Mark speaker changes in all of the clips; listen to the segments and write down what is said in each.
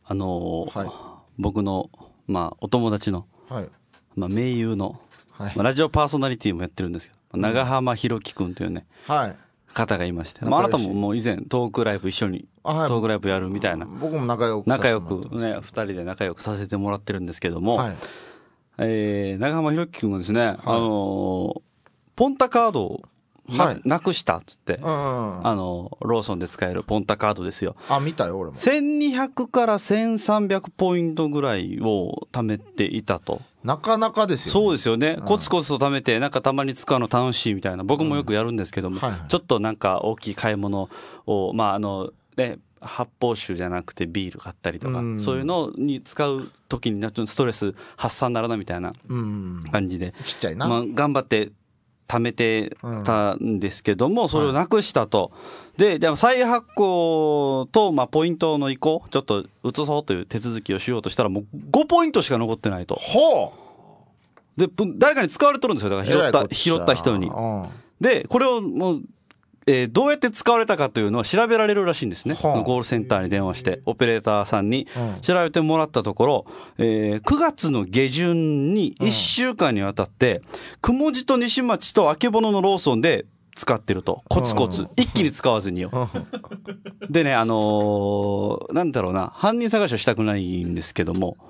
Speaker 1: はい、
Speaker 2: 僕の、お友達の、
Speaker 1: はい、
Speaker 2: 盟友の、
Speaker 1: はい、
Speaker 2: ラジオパーソナリティもやってるんですけど、長浜弘樹くんというね、
Speaker 1: はい、
Speaker 2: 方がいまして、あなたももう以前トークライブ一緒にトークライブやるみたいな、
Speaker 1: 僕も仲良く
Speaker 2: ね、2人で仲良くさせてもらってるんですけども、
Speaker 1: はい、
Speaker 2: 長浜弘樹くんはですね、
Speaker 1: はい、
Speaker 2: ポンタカードをなくしたっつって、ローソンで使えるポンタカードですよ。
Speaker 1: 見たよ俺も。
Speaker 2: 1200から1300ポイントぐらいを貯めていたと。
Speaker 1: なかなかですよね。
Speaker 2: そうですよね、コツコツと貯めて、なんかたまに使うの楽しいみたいな、僕もよくやるんですけども、ちょっとなんか大きい買い物を、発泡酒じゃなくてビール買ったりとか、そういうのに使う時にストレス発散ならなみたいな感じで、
Speaker 1: ちっちゃいな、
Speaker 2: 頑張って貯めてたんですけども、それをなくしたと。でも再発行と、ポイントの移行、ちょっと移そうという手続きをしようとしたら、もう5ポイントしか残ってないと。
Speaker 1: ほ
Speaker 2: うで、誰かに使われとるんですよ。だから拾った人に。で、これをもう、どうやって使われたかというのを調べられるらしいんですね。ゴールセンターに電話して、オペレーターさんに調べてもらったところ、9月の下旬に1週間にわたって、雲路と西町と曙のローソンで使ってると。コツコツ。一気に使わずによ。でね、なんだろうな、犯人探しはしたくないんですけども、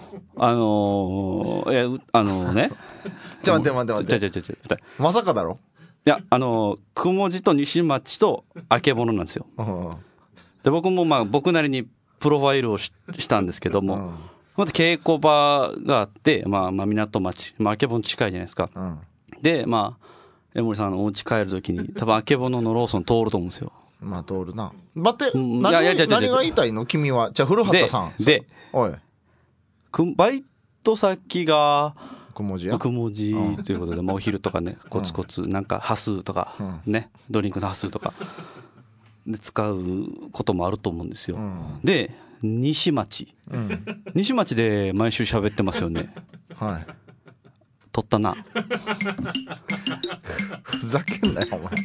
Speaker 2: ね。
Speaker 1: ちょっと待って。まさかだろ？
Speaker 2: いや、雲路と西町と曙なんですよ。で、僕も僕なりにプロファイルをしたんですけども、まず稽古場があって、港町、曙近いじゃないですか。で、江森さんのお家帰るときに、多分曙のローソン通ると思うんですよ。
Speaker 1: 通るな。待って、何が言いたいの君は。じゃあ、古畑さん。
Speaker 2: で、
Speaker 1: おい。
Speaker 2: バイト先が、
Speaker 1: 雲路
Speaker 2: ということで、お昼とかね、コツコツ、なんか、端数とか、ね、ドリンクの端数とか、で使うこともあると思うんですよ。で、西町で毎週喋ってますよね。
Speaker 1: はい。
Speaker 2: 取ったな。
Speaker 1: ふざけんなよ、お前。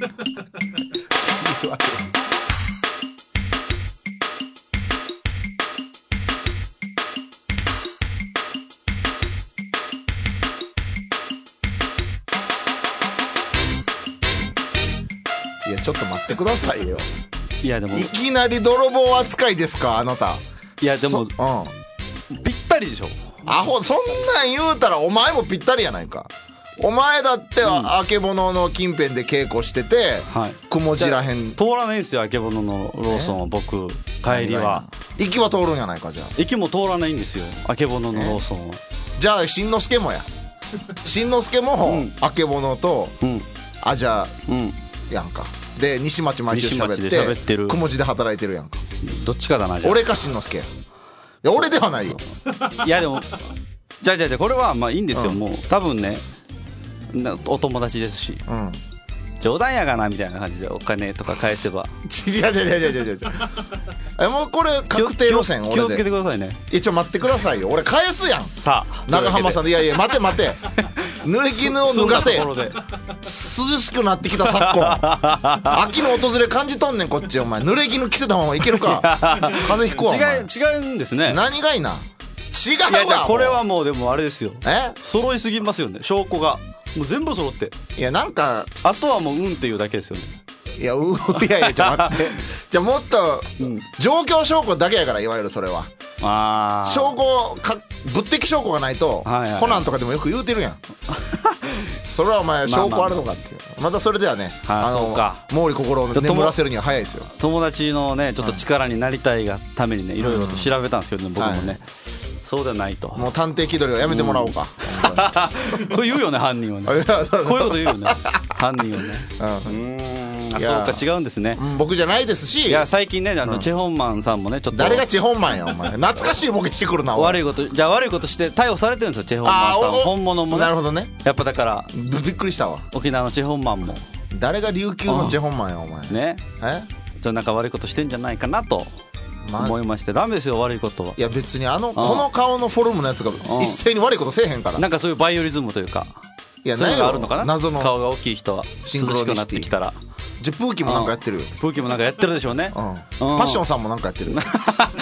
Speaker 1: いやちょっと待ってくださいよ。
Speaker 2: いやでも
Speaker 1: いきなり泥棒扱いですかあなた。
Speaker 2: いやでもぴったりでしょ。
Speaker 1: アホ、そんなん言うたらお前もぴったりやないか。お前だっては曙の近辺で稽古してて、雲路らへん
Speaker 2: 通らないんですよ。曙のローソンは僕帰りは。
Speaker 1: 行きは通るんやないか。じゃあ
Speaker 2: 行きも通らないんですよ、曙のローソンは。
Speaker 1: じゃあしんのすけもや。しんのすけも曙とじゃあやんか。で西町毎週喋って雲路で働いてるやんか。
Speaker 2: どっちかだな。じゃあ
Speaker 1: 俺かしんのすけ。いや俺ではないよ。
Speaker 2: いやでもじゃあこれはいいんですよ。もう多分ねお友達ですし、冗談やがなみたいな感じでお金とか返せば。
Speaker 1: 違うもうこれ確定路線。
Speaker 2: 気をつけてくださいね。
Speaker 1: 一応待ってくださいよ。俺返すやん。
Speaker 2: さあ
Speaker 1: 長浜さんで。いや待て濡れ衣を脱がせ。涼しくなってきた昨今。秋の訪れ感じとんねんこっち。お前濡れ衣着せたままいけるか。風邪ひくわ。
Speaker 2: 違うんですね。
Speaker 1: 何がいいな。違うわ。
Speaker 2: いやじゃあこれはもうでもあれですよ。揃いすぎますよね、証拠が。もう全部揃って。
Speaker 1: いやなんか
Speaker 2: あとはもうっていうだけですよね。
Speaker 1: いやじゃあ待って。じゃあもっと状況証拠だけやから。いわゆるそれは証拠物的証拠がないと、コナンとかでもよく言うてるやん。それはお前証拠あるのかっていう。またそれではね、毛利心を眠らせるには早いですよ。
Speaker 2: 友達のねちょっと力になりたいがためにねいろいろと調べたんですけどね、僕もね。そうではないと。も
Speaker 1: う探偵気取りはやめてもらおうか。
Speaker 2: これ言うよね犯人はね。こういうこと言うよね犯人はね。そうか違うんですね。
Speaker 1: 僕じゃないですし。
Speaker 2: いや最近ねチェホンマンさんもねちょっと。
Speaker 1: 誰がチェホンマンやお前。懐かしいボケしてくるな。
Speaker 2: 悪いことして逮捕されてるんですよチェホンマンさん。本物もね。
Speaker 1: なるほどね。
Speaker 2: やっぱだから
Speaker 1: びっくりしたわ。
Speaker 2: 沖縄のチェホンマンも。
Speaker 1: 誰が琉球のチェホンマンやお前。
Speaker 2: ね。なんか悪いことしてんじゃないかなと思いまして。ダメですよ悪いことは。
Speaker 1: いや別にこの顔のフォルムのやつが一斉に悪いことせえへんから。
Speaker 2: なんかそういうバイオリズムというか。
Speaker 1: いや
Speaker 2: そういうのがあるのかな。
Speaker 1: 謎の
Speaker 2: 顔が大きい人は涼しくなってきたら。
Speaker 1: じゃプーキもなんかやってるよ。
Speaker 2: プーキもなんかやってるでしょうね。
Speaker 1: パッションさんもなんかやってる。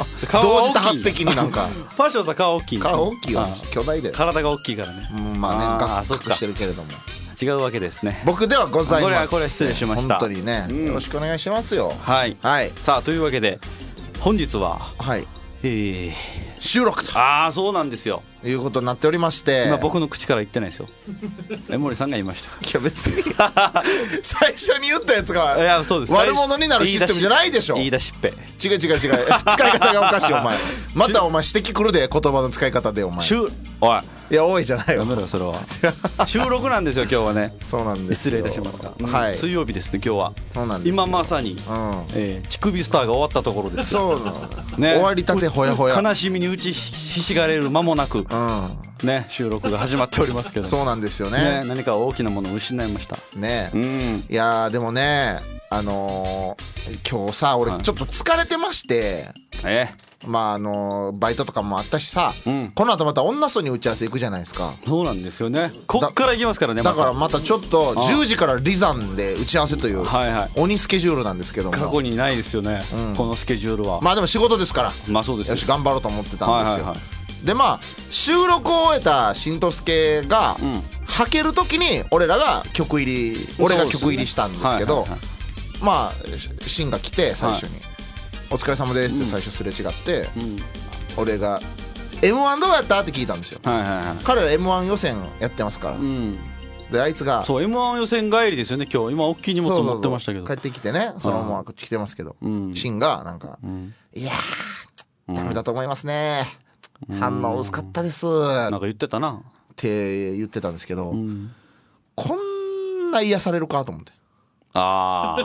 Speaker 1: 同時多発的になんか
Speaker 2: ファッションさん顔大きいんですよ。
Speaker 1: 顔大きいよ、巨大で。
Speaker 2: 体が大きいからね。
Speaker 1: まあね、ガクガクしてるけれども
Speaker 2: 違うわけですね。
Speaker 1: 僕ではございます。
Speaker 2: これ失礼しました。
Speaker 1: 本当にね、よろしくお願いしますよ。
Speaker 2: はい、はい、さあというわけで本日は、はい、
Speaker 1: 収録と
Speaker 2: そうなんですよ、
Speaker 1: いうことになっておりまして、
Speaker 2: 今僕の口から言ってないですよ。江森さんが言いました。
Speaker 1: いや別に最初に言ったやつが
Speaker 2: 悪
Speaker 1: 者になるシステムじゃないでしょ。
Speaker 2: 言い出しっぺ。
Speaker 1: 違う使い方がおかしい。お前またお前指摘くるで、言葉の使い方で。お前
Speaker 2: おい、
Speaker 1: いや多いじゃないよ。
Speaker 2: やめろよそれは。収録なんですよ今日はね。
Speaker 1: そうなんです。
Speaker 2: 失礼いたしますが、
Speaker 1: はい、
Speaker 2: 水曜日ですね今日は。
Speaker 1: そうなんです。
Speaker 2: 今まさに乳首スターが終わったところです。
Speaker 1: そうね、終わりたてほやほや、
Speaker 2: 悲しみに打ちひしがれる間もなく、ね、収録が始まっておりますけど。
Speaker 1: そうなんですよね。
Speaker 2: 何か大きなものを失いました
Speaker 1: ね。いやでもね、今日さ俺ちょっと疲れてまして、まあバイトとかもあったしさ、この後また女層に打ち合わせ行くじゃないですか。
Speaker 2: そうなんですよね。こっから行きますからね。
Speaker 1: だからまたちょっと10時からリザンで打ち合わせという鬼スケジュールなんですけども、
Speaker 2: 過去にないですよね、このスケジュールは。
Speaker 1: まあでも仕事ですから、
Speaker 2: まあそうですよ、
Speaker 1: よし頑張ろうと思ってたんですよ。でまあ収録を終えたしんとすけがはける時に俺らが曲入り、俺が曲入りしたんですけど、まあシンが来て最初にお疲れ様ですって最初すれ違って、俺が M1 どうやったって聞いたんですよ。彼ら M1 予選やってますから。であいつが
Speaker 2: そう M1 予選帰りですよね今日。今大きい荷物持ってましたけど、
Speaker 1: 帰ってきてね、そのままこっち来てますけど、シンがなんかいやーダメだと思いますね、反応薄かったです
Speaker 2: なんか言ってたな
Speaker 1: って言ってたんですけど、こんな癒されるかと思って。うわ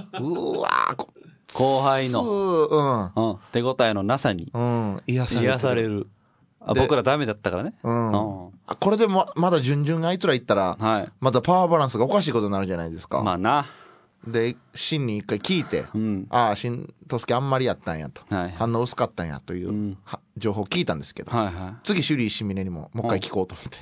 Speaker 2: 後輩の手応えのなさに癒される。僕らダメだったからね。
Speaker 1: これでもまだ順々あいつら行ったらまたパワーバランスがおかしいことになるじゃないですか。
Speaker 2: まあな。
Speaker 1: でシンに一回聞いて、ああしんとすけあんまりやったんやと、反応薄かったんやという情報聞いたんですけど、次シュリー・シミネにもう一回聞こうと思って、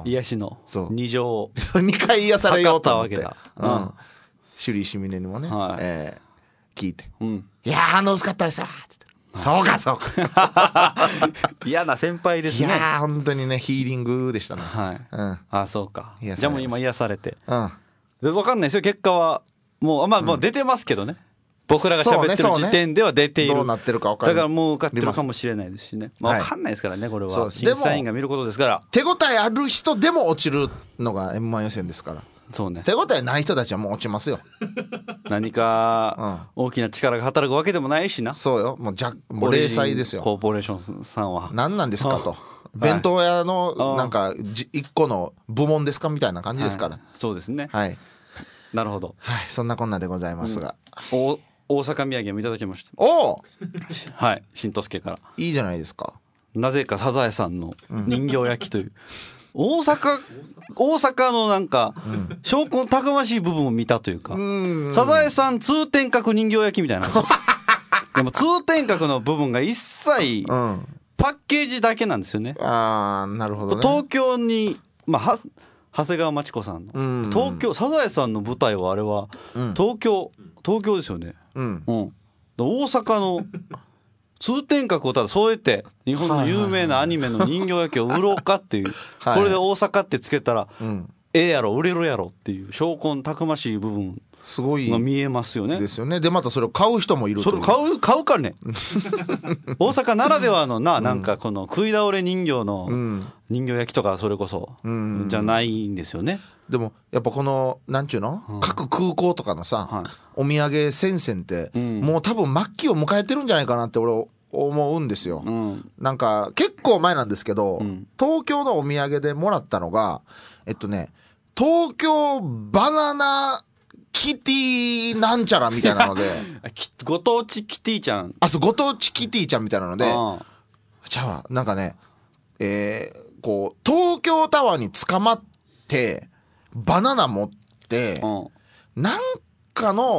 Speaker 2: 癒しの2乗
Speaker 1: 2回癒されようと思って、シュリー・シミネにもね聞いて、いや反応薄かったですわって。そうか
Speaker 2: 嫌な先輩ですね。
Speaker 1: いや本当にねヒーリングでしたね。
Speaker 2: そうか。じゃあもう今癒されて、分かんないですよ結果は。もうまあ出てますけどね、僕らが喋ってる時点では出ている。
Speaker 1: どうなってるか分かる。
Speaker 2: だからもう受かってるかもしれないですしね。分かんないですからねこれは審査員が見ることですから。
Speaker 1: 手応えある人でも落ちるのが M1 予選ですから。
Speaker 2: そうね、
Speaker 1: 手応えない人たちはもう落ちますよ。
Speaker 2: 何か大きな力が働くわけでもないしな。
Speaker 1: そうよ、もう零細ですよ。
Speaker 2: コーポレーションさんは
Speaker 1: 何なんですかと、弁当屋のなんか一個の部門ですかみたいな感じですから。
Speaker 2: そうですね。なるほど。
Speaker 1: そんなこんなでございますが、
Speaker 2: 大阪土産もいただきました。しんとすけから。
Speaker 1: いいじゃないですか。
Speaker 2: なぜかサザエさんの人形焼きという大阪のなんか証拠のたくましい部分を見たというか、サザエさん通天閣人形焼きみたいなでも通天閣の部分が一切パッケージだけなんですよね。
Speaker 1: なるほどね。
Speaker 2: 東京に長谷川町子さんの東京サザエさんの舞台はあれは東京ですよね。大阪の通天閣をただそうやって日本の有名なアニメの人形焼きを売ろうかっていう、これで大阪ってつけたらええやろ売れるやろっていう証拠のたくましい部分
Speaker 1: すごい
Speaker 2: が見えますよね。
Speaker 1: ですよね。でまたそれを買う人もいるという。
Speaker 2: それ買うかね大阪ならではのなんかこの食い倒れ人形の人形焼きとかそれこそじゃないんですよね。
Speaker 1: でもやっぱこのなんちゅうの、各空港とかのさ、お土産戦線って、もう多分末期を迎えてるんじゃないかなって俺思うんですよ。なんか結構前なんですけど、東京のお土産でもらったのが東京バナナキティなんちゃらみたいなので
Speaker 2: ご当地キティちゃん。
Speaker 1: そうご当地キティちゃんみたいなので、じゃあなんかねこう東京タワーに捕まってバナナ持って、なんかの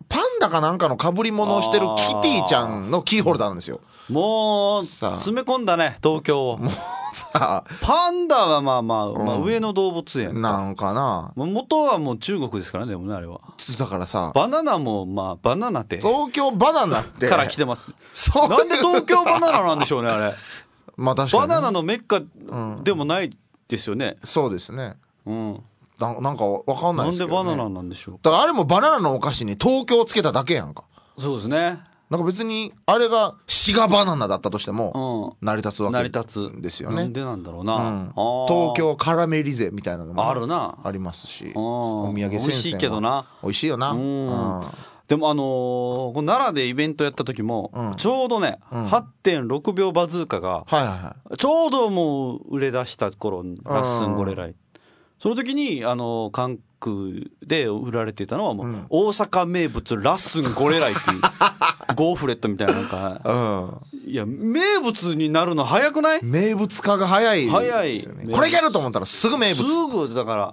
Speaker 1: パンダかなんかの被り物をしてるキティちゃんのキーホルダーなんですよ。
Speaker 2: もう詰め込んだね東京を。もうさパンダはまあ上野動物園
Speaker 1: なんかな。
Speaker 2: 元はもう中国ですからね。でもねあれは
Speaker 1: だからさ
Speaker 2: バナナもバナナって
Speaker 1: 東京バナナって
Speaker 2: から来てます。なんで東京バナナなんでしょうねあれ。
Speaker 1: まあ確かに、ね、
Speaker 2: バナナのメッカでもないですよね。
Speaker 1: そうですね。なんかわかんないですけど、ね、
Speaker 2: なんでバナナなんでしょう。
Speaker 1: だからあれもバナナのお菓子に東京をつけただけやんか。
Speaker 2: そうですね。
Speaker 1: なんか別にあれが滋賀バナナだったとしても成り立つわけですよね。
Speaker 2: なんでなんだろうな、
Speaker 1: 東京カラメリゼみたいなのも
Speaker 2: あ
Speaker 1: りますし、お土産先生
Speaker 2: 美味しいけどな。
Speaker 1: 美味しいよな。
Speaker 2: でも奈良でイベントやった時も、ちょうどね、8.6 秒バズーカがちょうどもう売れ出した頃、ラッスンゴレライ、その時に関空で売られていたのはもう、大阪名物ラッスンゴレライっていうゴーフレットみたいな、なんか、いや名物になるの早くない？
Speaker 1: 名物化が早いですよね。これいけると思ったらすぐ名物。
Speaker 2: すぐだから、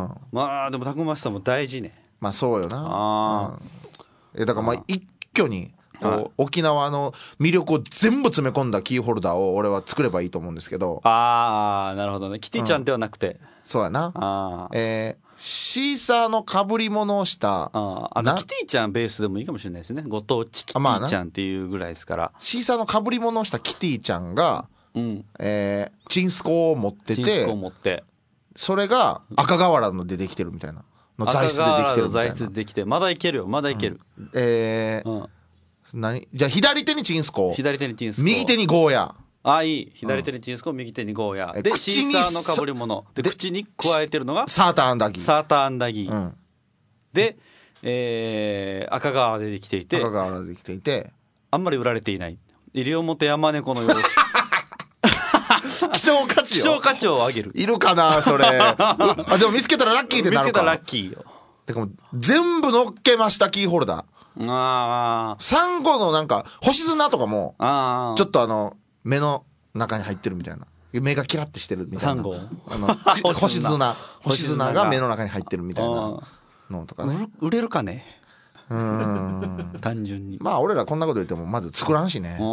Speaker 2: まあでもたくましさも大事ね。
Speaker 1: まあそうよな。だからまあ一挙に沖縄の魅力を全部詰め込んだキーホルダーを俺は作ればいいと思うんですけど。
Speaker 2: なるほどね。キティちゃんではなくて、
Speaker 1: そうやな。シーサーの被り物をした
Speaker 2: キティちゃんベースでもいいかもしれないですね。ご当地キティちゃんっていうぐらいですから。
Speaker 1: シーサーの被り物をしたキティちゃんが、チンスコを持ってて、それが赤瓦のでできてるみたいなの、材質でできてるみたいな。
Speaker 2: 材質でできて、まだいけるよ、まだいける。
Speaker 1: じゃあ左手にチンスコ、
Speaker 2: 左手にチンスコ、
Speaker 1: 右手にゴーヤ。
Speaker 2: いい。左手にチンスコ、右手にゴーヤで、シーサーの被り物で、口に加えてるのが
Speaker 1: サーターアンダギ
Speaker 2: ーで、赤瓦でできていて、あんまり売られていない西表山猫の様子。
Speaker 1: 希少価値
Speaker 2: を上げる。
Speaker 1: いるかなそれ。でも見つけたらラッキーってなるか。
Speaker 2: 見つけたらラッキーよ。
Speaker 1: でも全部乗っけましたキーホルダー。サンゴのなんか星砂とかもちょっと目の中に入ってるみたいな、目がキラッてしてるみたいな、
Speaker 2: サンゴ
Speaker 1: 星砂が目の中に入ってるみたいなのとかね。
Speaker 2: 売れるかね。単純に
Speaker 1: まあ俺らこんなこと言ってもまず作らんしね。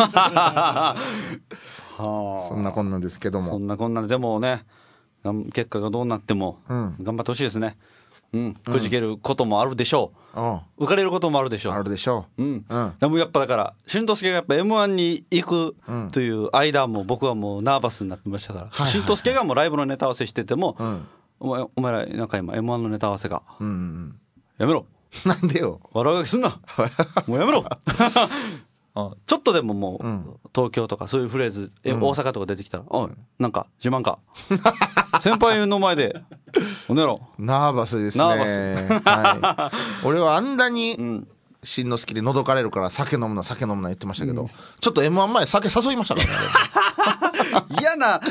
Speaker 1: そんなこんなんですけども、
Speaker 2: そんなこんなんでもね、結果がどうなっても頑張ってほしいですね。くじけることもあるでしょう。浮かれることもあるでしょう。でもやっぱだから俊之介がやっぱ M1 に行くという間も僕はもうナーバスになってましたから、俊之介がもうライブのネタ合わせしてても、お前らなんか今 M1 のネタ合わせがやめろ。
Speaker 1: なんでよ。
Speaker 2: 悪あがきすんな。もうやめろ。ちょっとでももう東京とかそういうフレーズ、大阪とか出てきたら、なんか自慢か。先輩の前でおねろ。
Speaker 1: ナーバスですね。俺はあんなにしんのすきでのどかれるから酒飲むな言ってましたけど、ちょっと M1 前酒誘いましたからね。
Speaker 2: 嫌な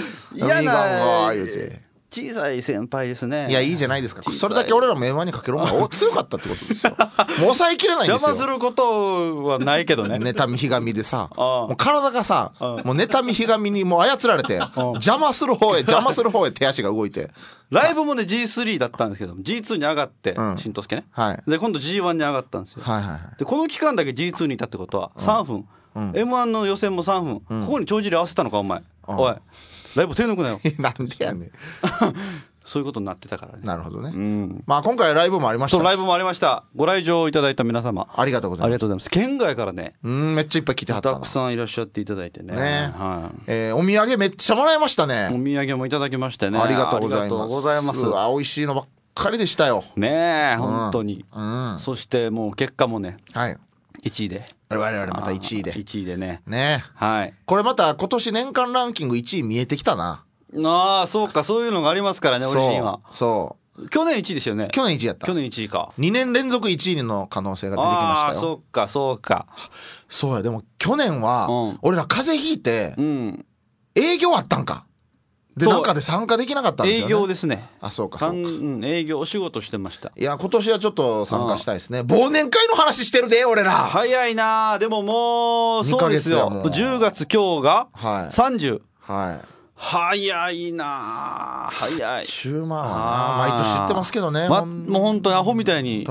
Speaker 2: 小さい先輩ですね。
Speaker 1: いやいいじゃないですか。それだけ俺らも M1 にかける思いが強かったってことですよ。もう抑えきれないんですよ。
Speaker 2: 邪魔することはないけどね。
Speaker 1: 妬みひがみでさ、もう体がさ、もう妬みひがみにもう操られて、邪魔する方へ手足が動いて。
Speaker 2: ライブもね G3 だったんですけど G2 に上がってしんとすけね。で今度 G1 に上がったんですよ。でこの期間だけ G2 にいたってことは3分。M1 の予選も3分。ここに帳尻合わせたのかお前。おい。ライブ手抜くなよ。
Speaker 1: なんでやねん。
Speaker 2: そういうことになってたからね。
Speaker 1: なるほどね。まあ今回ライブもありました。
Speaker 2: そうライブもありました。ご来場いただいた皆様
Speaker 1: ありがとうございます。
Speaker 2: ありがとうございます。県外からね。
Speaker 1: めっちゃいっぱい来てはったな。
Speaker 2: たくさんいらっしゃっていただいてね。
Speaker 1: お土産めっちゃもらいましたね。
Speaker 2: お土産もいただきましてね。
Speaker 1: ありがとうございます。美味しいのばっかりでしたよ。
Speaker 2: ねえ本当に。そしてもう結果もね。1位で。
Speaker 1: 我々また1位で。
Speaker 2: 1位でね。
Speaker 1: これまた今年年間ランキング1位見えてきたな。
Speaker 2: そうか、そういうのがありますからね、オリジンは。去年1位でしたよね。
Speaker 1: 去年1位やった。
Speaker 2: 去年1位か。
Speaker 1: 2年連続1位の可能性が出てきましたよ。
Speaker 2: そうか。
Speaker 1: そうや、でも去年は、俺ら風邪ひいて、営業あったんか。で、なんかで参加できなかったんですよね。
Speaker 2: 営業ですね。
Speaker 1: そうか。
Speaker 2: 営業、お仕事してました。
Speaker 1: いや、今年はちょっと参加したいですね。忘年会の話してるで、俺ら。
Speaker 2: 早いな。でももう、そうですよ。10月今日が30。早いな。早い。
Speaker 1: 10万はな、毎年言ってますけどね。
Speaker 2: もう本当にアホみたいに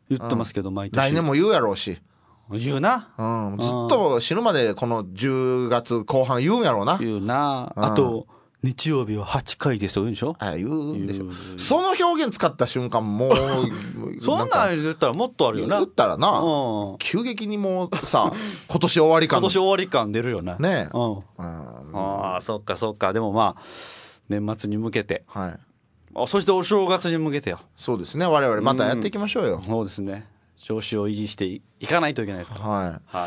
Speaker 2: 言ってますけど、毎年。
Speaker 1: 来年も言うやろうし。
Speaker 2: 言うな。
Speaker 1: ずっと死ぬまでこの10月後半言うんやろうな。
Speaker 2: 言うな。あと、日曜日は8回ですと言うんでしょ。
Speaker 1: 言うんでしょ。その表現使った瞬間もう
Speaker 2: そんなん言ったらもっとあるよな。
Speaker 1: 言ったらな、急激にもうさ今年終わり感
Speaker 2: 出るよな。
Speaker 1: ね。
Speaker 2: ああ、そっかそっか。でもまあ年末に向けて、そしてお正月に向けてよ。
Speaker 1: そうですね、我々またやっていきましょうよ。
Speaker 2: そうですね、調子を維持していかないといけないですから。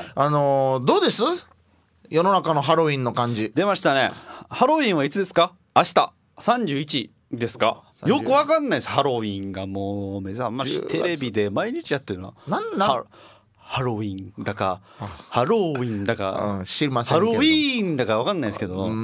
Speaker 1: どうです、世の中のハロウィンの感じ。
Speaker 2: 出ましたね。ハロウィンはいつですか？明日31ですか？よくわかんないです。ハロウィンがもう目覚ましテレビで毎日やってるの。ハロウィンだかハロウィンだか、
Speaker 1: 知りませんけど、
Speaker 2: ハロウィーンだかわかんないですけど、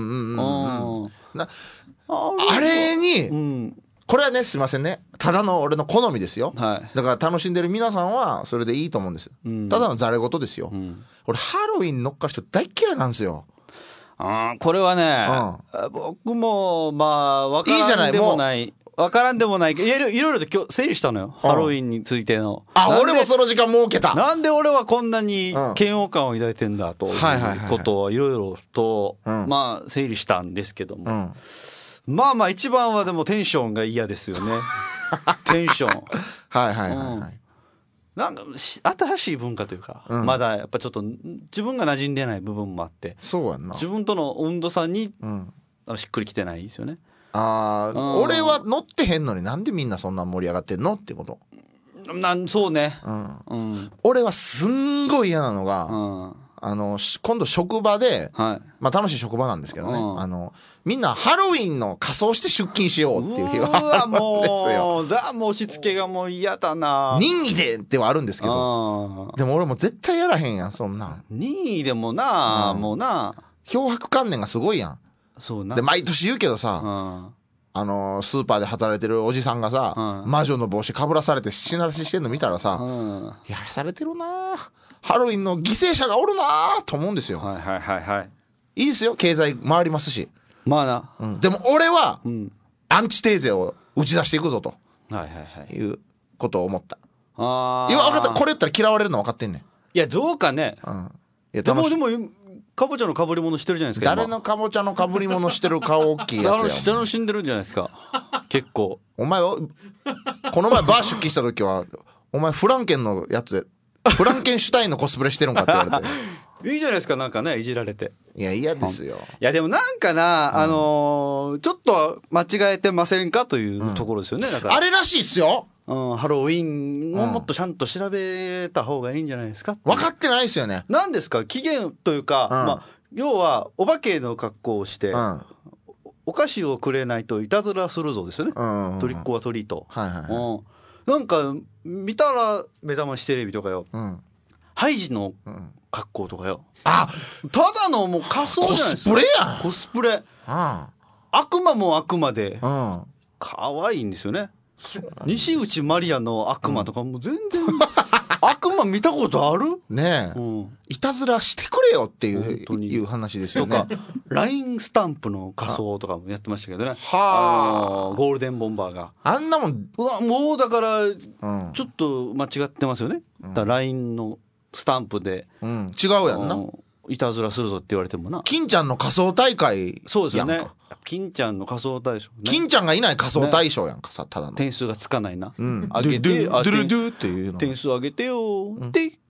Speaker 1: あれに、これはね、すいませんね、ただの俺の好みですよ、だから楽しんでる皆さんはそれでいいと思うんです、ただのざれ言ですよ、俺ハロウィン乗っかる人大嫌いなんですよ。
Speaker 2: これはね、僕もまあ分からんでもない分からんでもないけど、いろいろと今日整理したのよ、ハロウィンについての。
Speaker 1: 俺もその時間設けた。
Speaker 2: なんで俺はこんなに嫌悪感を抱いてんだということをいろいろとまあ整理したんですけども、まあまあ一番はでもテンションが嫌ですよね。テンションなんか新しい文化というか、まだやっぱちょっと自分が馴染んでない部分もあって、
Speaker 1: そうやんな、
Speaker 2: 自分との温度差にしっくりきてないですよね。
Speaker 1: 俺は乗ってへんのになんでみんなそんな盛り上がってんのってこと。
Speaker 2: そうね、
Speaker 1: 俺はすんごい嫌なのが、今度職場で、まあ楽しい職場なんですけどね、みんなハロウィンの仮装して出勤しようっていう日があるんですよ。
Speaker 2: もう押し付けがもう嫌だな。
Speaker 1: 任意でってはあるんですけど、でも俺も絶対やらへんやん、そんなん。
Speaker 2: 任意でもな、もうな、
Speaker 1: 漂白観念がすごいやん。
Speaker 2: そうな。
Speaker 1: で毎年言うけどさ、スーパーで働いてるおじさんがさ、魔女の帽子かぶらされて品出ししてんの見たらさ、やらされてるな、ハロウィンの犠牲者がおるなと思うんですよ。いいですよ、経済回りますし。
Speaker 2: まあな、
Speaker 1: でも俺は、アンチテーゼを打ち出していくぞということを思った。分かった、これ言ったら嫌われるの分かってんねん。
Speaker 2: いやどうかね、でもかぼちゃのかぶり物してるじゃないですか。
Speaker 1: 誰のかぼちゃのかぶり物してる顔大きいやつや。
Speaker 2: 楽しんでるんじゃないですか。結構
Speaker 1: お前はこの前バー出勤した時はお前フランケンのやつフランケンシュタインのコスプレしてるんかって言われて。
Speaker 2: いいじゃないですか、なんかね、いじられて。
Speaker 1: いや嫌ですよ。
Speaker 2: いやでもなんかな、ちょっと間違えてませんかというところですよね。だから
Speaker 1: あれらしいっすよ。
Speaker 2: ハロウィンをもっとちゃんと調べた方がいいんじゃないですか。
Speaker 1: 分かってないですよね。
Speaker 2: 何ですか期限というか、要はお化けの格好をして、お菓子をくれないといたずらするぞですよね。トリックはトリート。なんか見たら目覚ましテレビとかよ、ハイジの格好とかよ、ただのもう仮装じゃないですか。
Speaker 1: コスプレやん。
Speaker 2: コスプレ。悪魔も悪魔で可愛いんですよね。西内まりやの悪魔とかも全然悪魔見たことある
Speaker 1: ねえ、いたずらしてくれよっていう話ですよね。
Speaker 2: とか LINE スタンプの仮装とかもやってましたけどね。ゴールデンボンバーが
Speaker 1: あんなもん
Speaker 2: もうだからちょっと間違ってますよね。だ LINE のスタンプで
Speaker 1: 違うやんな、
Speaker 2: いたずらするぞって言われてもな。
Speaker 1: 金ちゃんの仮装大会。
Speaker 2: そうですよね。金ちゃんの仮装大賞、
Speaker 1: 金ちゃんがいない仮装大賞やんかさ、ただの
Speaker 2: 点数がつかないな。
Speaker 1: あげてドゥルドゥっていうの
Speaker 2: 点数あげてよってい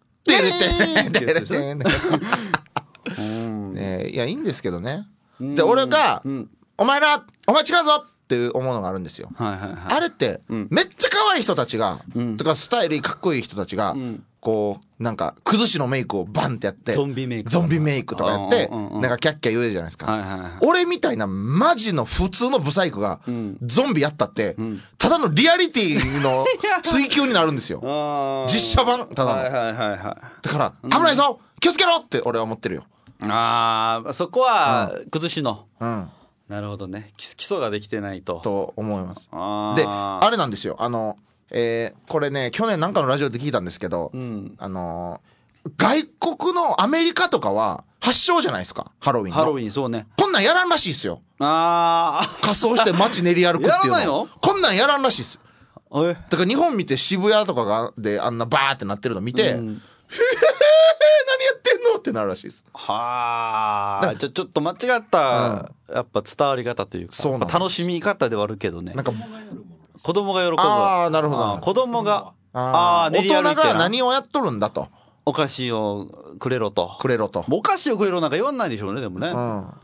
Speaker 1: やいいんですけどね。で俺がお前違うぞって思うのがあるんですよ。あれってめっちゃ可愛い人たちがとかスタイルいいかっこいい人たちがこうなんか崩しのメイクをバンってやって
Speaker 2: ゾンビメイク
Speaker 1: とかやってなんかキャッキャ言うじゃないですか。俺みたいなマジの普通のブサイクがゾンビやったってただのリアリティの追求になるんですよ。実写版ただの。だから危ないぞ気をつけろって俺は思ってるよ。
Speaker 2: そこは崩しのなるほどね、基礎ができてないと
Speaker 1: 思います。であれなんですよ、これね去年なんかのラジオで聞いたんですけど、外国のアメリカとかは発祥じゃないですか、ハロウィンの。
Speaker 2: ハロウィンそうね。
Speaker 1: こんなんやらんらしいですよ。仮装して街練り歩くっていうのこんなんやらんらしいです。 だから日本見て渋谷とかがであんなバーってなってるの見て、何やってんのってなるらしいです。
Speaker 2: はあ。ちょっと間違ったやっぱ伝わり方というか、楽しみ方ではあるけどね。なんか子供が喜ぶ。
Speaker 1: ああ、なるほど。
Speaker 2: 子供が
Speaker 1: 大人が何をやっとるんだと。
Speaker 2: お菓子をくれろと。お菓子をくれろなんか言わないでしょうね、でもね。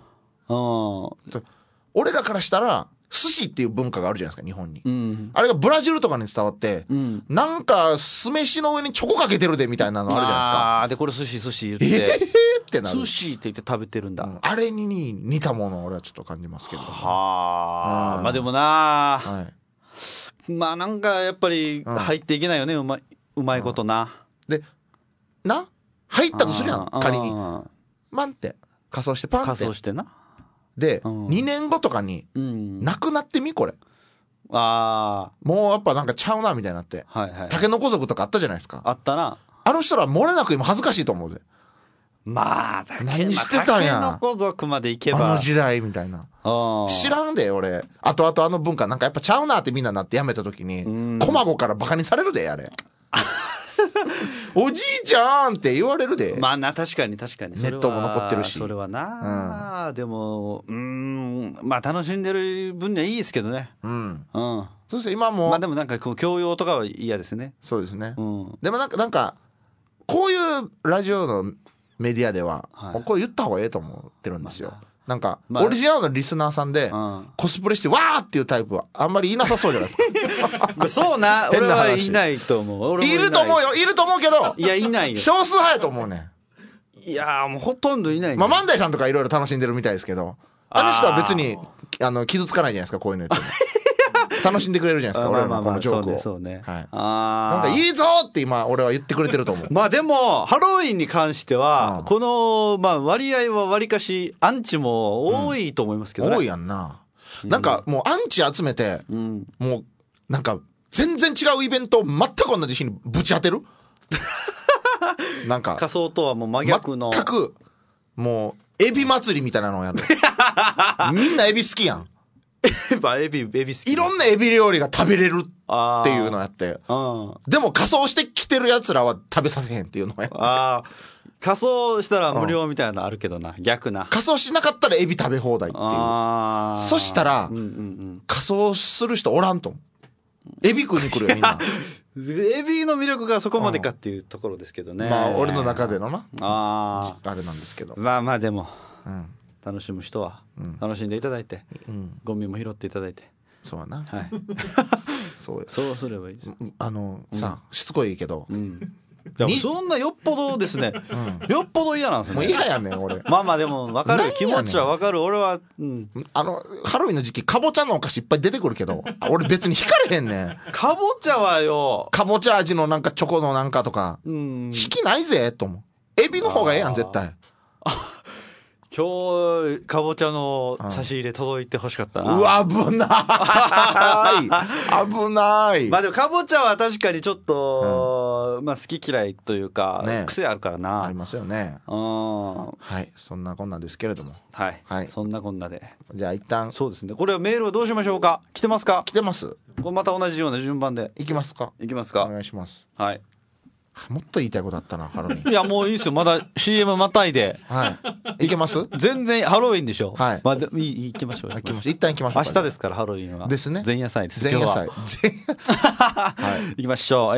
Speaker 1: 俺らからしたら寿司っていう文化があるじゃないですか、日本に。あれがブラジルとかに伝わって、なんか酢飯の上にチョコかけてるでみたいなのあるじゃないですか。
Speaker 2: でこれ寿司言って
Speaker 1: ってなる。
Speaker 2: 寿司って言って食べてるんだ。
Speaker 1: あれに似たものを俺はちょっと感じますけど。
Speaker 2: まあでもな、まあなんかやっぱり入っていけないよね、うまいことな。
Speaker 1: で入ったとするやん、仮にマンって仮装してパンって
Speaker 2: 仮装してな。
Speaker 1: で、2年後とかになくなってみ、これ。もうやっぱなんかちゃうなみたいになって、タケノコ族とかあったじゃないですか。
Speaker 2: あったな。
Speaker 1: あの人ら漏れなく今恥ずかしいと思うで。
Speaker 2: まあ
Speaker 1: 何してたんや、
Speaker 2: タケノコ族まで行けば
Speaker 1: あの時代みたいな。知らんで俺。あとあの文化なんかやっぱちゃうなってみんななってやめた時にコマゴからバカにされるで、あれ。おじいちゃんって言われるで。
Speaker 2: まあな、確かにネ
Speaker 1: ットも残ってるし。
Speaker 2: それはな、でもまあ楽しんでる分にはいいですけどね。そうです今も。まあでもなんかこう教養とかは嫌ですね。
Speaker 1: そうですね。でもなんかこういうラジオのメディアではこう言った方がええと思ってるんですよ。なんかオリジナルのリスナーさんでコスプレしてわーっていうタイプはあんまりいなさそうじゃないですか。
Speaker 2: そうな、俺はいないと思う。
Speaker 1: いると思うよ、いると思うけど、
Speaker 2: いやいないよ、
Speaker 1: 少数派やと思うね。
Speaker 2: いやもうほとんどいない。
Speaker 1: まあ万代さんとかいろいろ楽しんでるみたいですけど、あの人は別に傷つかないじゃないですか、こういうの言っても。楽しんでくれるじゃないですか、俺のこのジョークを。
Speaker 2: そうね。
Speaker 1: なんかいいぞって今俺は言ってくれてると思う。
Speaker 2: まあでもハロウィンに関してはこのまあ割合はわりかしアンチも多いと思いますけどね。
Speaker 1: 多いやんな。なんかもうアンチ集めてもうなんか全然違うイベントを全く同じ日にぶち当てる。なんか
Speaker 2: 仮装とはもう真逆の
Speaker 1: 全くもうエビ祭りみたいなのをやる。みんなエビ好きやん。
Speaker 2: エビ好き。
Speaker 1: いろんなエビ料理が食べれるっていうのをやって、でも仮装してきてるやつらは食べさせへんっていうのをやって。
Speaker 2: 仮装したら無料みたいなのあるけどな、逆な。
Speaker 1: 仮装しなかったらエビ食べ放題っていう。そしたら仮装する人おらんと思う。エビ食いに来るよみんな。
Speaker 2: エビの魅力がそこまでかっていうところですけどね。
Speaker 1: まあ俺の中でのなあれなんですけど、
Speaker 2: まあでも楽しむ人は楽しんでいただいて、ゴミも拾っていただいて。
Speaker 1: そうやな。
Speaker 2: そうすればいいです。
Speaker 1: さしつこいけど、
Speaker 2: そんなよっぽどですね。よっぽど嫌なんですね。
Speaker 1: もう嫌やねん俺。
Speaker 2: まあでも分かる、気持ちは分かる。俺は
Speaker 1: ハロウィンの時期かぼちゃのお菓子いっぱい出てくるけど、俺別に惹かれへんねん。
Speaker 2: かぼちゃはよ、
Speaker 1: かぼちゃ味のなんかチョコのなんかとか引きないぜと思う。エビの方がええやん絶対。
Speaker 2: 今日かぼちゃの差し入れ届いてほしかったな。
Speaker 1: うわ危ない危ない。
Speaker 2: まあでもかぼちゃは確かにちょっと、まあ好き嫌いというか、癖あるからな。
Speaker 1: ありますよね。はい、そんなこんなんですけれども、
Speaker 2: はい、そんなこんなで
Speaker 1: じゃあ一旦。
Speaker 2: そうですね。これはメールはどうしましょうか。来てますか。
Speaker 1: 来てます。
Speaker 2: これまた同じような順番で
Speaker 1: いきますか。
Speaker 2: いきますか。
Speaker 1: お願いします。
Speaker 2: はい。
Speaker 1: もっと言いたいことあったな、ハロウィン。
Speaker 2: いやもういいですよ、まだ CM またいで。
Speaker 1: いけます。
Speaker 2: 全然ハロウィンでしょ。
Speaker 1: はい。
Speaker 2: まあ行きましょう。
Speaker 1: 一旦行きましょう。
Speaker 2: 明日ですからハロウィンは。
Speaker 1: ですね。
Speaker 2: 前夜祭です。
Speaker 1: 前夜祭。
Speaker 2: 行きましょう。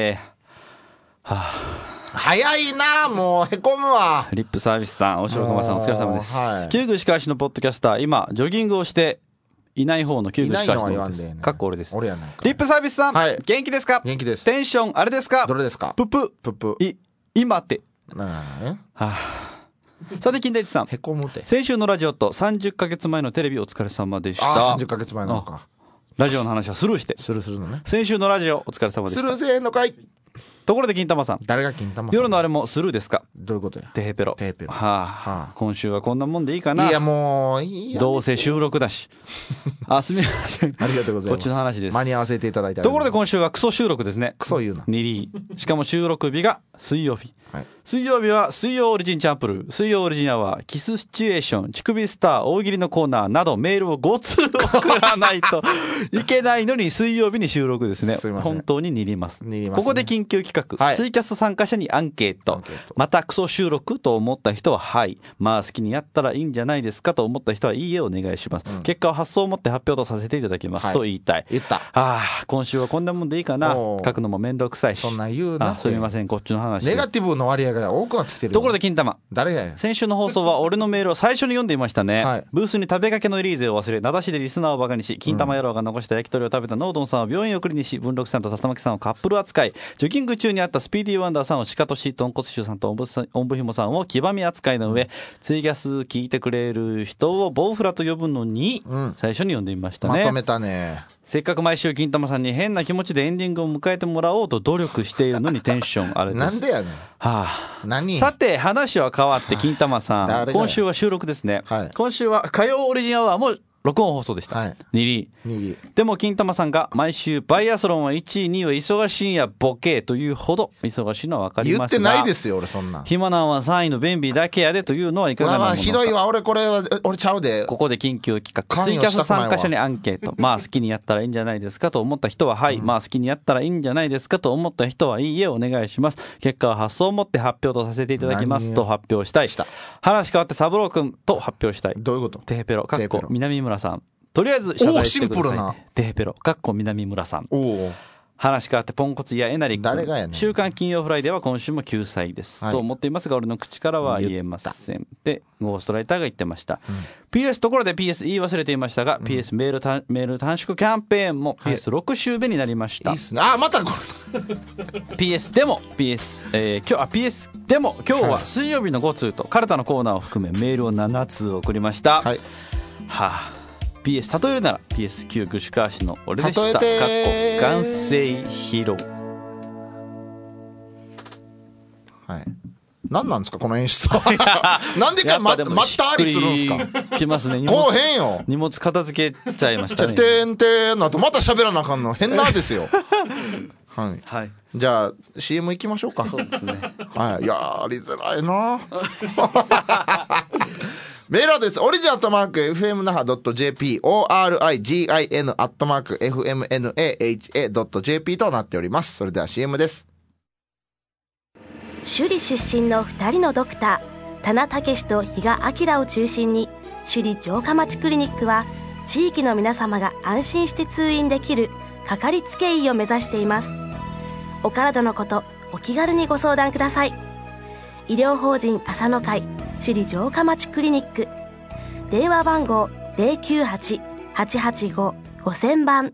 Speaker 1: 早いな、もうへこむわ。
Speaker 2: リップサービスさん、おしろこまさんお疲れ様です。旧具歯科医師のポッドキャスター、今ジョギングをしていない方の旧具歯科医師のです。かっこ俺です。リップサービスさん、元気ですか。
Speaker 1: 元気です。
Speaker 2: テンションあれですか。
Speaker 1: どれですか。
Speaker 2: ププ
Speaker 1: ププ
Speaker 2: 今って。さて金田一さん、
Speaker 1: へこむて。
Speaker 2: 先週のラジオと30ヶ月前のテレビお疲れ様でした。
Speaker 1: 30ヶ月前のか。
Speaker 2: ラジオの話はスルーして。
Speaker 1: スルーするのね。
Speaker 2: 先週のラジオお疲れ様でした。
Speaker 1: スルーせーのかい。
Speaker 2: ところで金玉さん、
Speaker 1: 誰が金玉さん？
Speaker 2: 夜のあれもスルーですか？
Speaker 1: どういうことや？
Speaker 2: テヘペロ。
Speaker 1: テヘペロ。
Speaker 2: 今週はこんなもんでいいかな。
Speaker 1: いやもういいや。
Speaker 2: どうせ収録だし。すみません。
Speaker 1: ありがとうございます。
Speaker 2: こっちの話です。
Speaker 1: 間に合わせていただいて。
Speaker 2: ところで今週はクソ収録ですね。
Speaker 1: クソ言うな。
Speaker 2: ニリー。しかも収録日が水曜日。水曜日は水曜オリジンチャンプル、水曜オリジンアワー、キスシチュエーション、乳首スター、大喜利のコーナーなどメールを5通送らないといけないのに水曜日に収録ですね。本当ににります。ここで緊急企画、ツイキャス参加者にアンケート。またクソ収録と思った人ははい。まあ好きにやったらいいんじゃないですかと思った人はいいえお願いします。結果は発送をもって発表とさせていただきますと言いたい。
Speaker 1: 言った。
Speaker 2: 今週はこんなもんでいいかな。書くのもめんどくさいし。
Speaker 1: そんな言うな。
Speaker 2: すみません、こっちの話。
Speaker 1: ネガティブの割合が多くなってきてる。
Speaker 2: ところで金玉、
Speaker 1: 誰や？
Speaker 2: 先週の放送は俺のメールを最初に読んでいましたね。ブースに食べかけのエリーゼを忘れ、名指しでリスナーをバカにし、金玉野郎が残した焼き鳥を食べたノードンさんを病院送りにし、文禄さんと笹巻さんをカップル扱い、ジョギング中にあったスピーディーワンダーさんをシカトシ、トンコツシュさんとおんぶひもさんを黄ばみ扱いの上、ツイキャス聞いてくれる人をボウフラと呼ぶのに、最初に読んでみましたね。
Speaker 1: まとめたね。
Speaker 2: せっかく毎週金玉さんに変な気持ちでエンディングを迎えてもらおうと努力しているのにテンションあれです。
Speaker 1: なんでやねん。何？
Speaker 2: さて話は変わって金玉さん、今週は収録ですね。今週は火曜オリジンアワーも録音放送でした。ニリでも金玉さんが毎週バイアスロンは1位2位は忙しいんやボケというほど忙しいのは分かりますが、
Speaker 1: 言ってないですよ俺そんな。
Speaker 2: 暇なんは3位のベンビーだけやでというのはいかがなものか。
Speaker 1: ひどいわ俺これは俺ちゃうで。
Speaker 2: ここで緊急企画、ツイキャス参加者にアンケート。まあ好きにやったらいいんじゃないですかと思った人ははい、まあ好きにやったらいいんじゃないですかと思った人はいいえお願いします。結果は発送をもって発表とさせていただきますと発表したい。話変わってサブロー君と発表したい。
Speaker 1: どういうこと？
Speaker 2: テヘペロ南村さん、とりあえず謝罪してください。テヘペロ南村さん。話変わってポンコツやえなり君、週刊金曜フライデーは今週も救済です、と思っていますが俺の口からは言えませんってゴーストライターが言ってました。PS ところで PS 言い忘れていましたが、PS メール短縮キャンペーンも PS6 週目になりました。
Speaker 1: いいっすね。またこれ
Speaker 2: PS でも PS でも今日は水曜日の5通とカルタのコーナーを含めメールを7通送りました。PS 例えるなら PS9 具志川市の俺でした。眼性披露。
Speaker 1: 何なんですかこの演出は。なんでかまったりするんですか。
Speaker 2: 来ますね。
Speaker 1: こう変よ。
Speaker 2: 荷物片付けちゃいましたね。
Speaker 1: てんてんの後また喋らなあかんの変なですよ。じゃあ CM 行きましょうか。
Speaker 2: そうですね。
Speaker 1: いややりづらいな。メールアドレスオリジン@fmnaha.jp origin@fmnaha.jp となっております。それでは CM です。
Speaker 3: 首里出身の2人のドクター田名武と比嘉明を中心に首里城下町クリニックは地域の皆様が安心して通院できるかかりつけ医を目指しています。お体のことお気軽にご相談ください。医療法人朝の会首里城下町クリニック、電話番号 098-885-5000 番。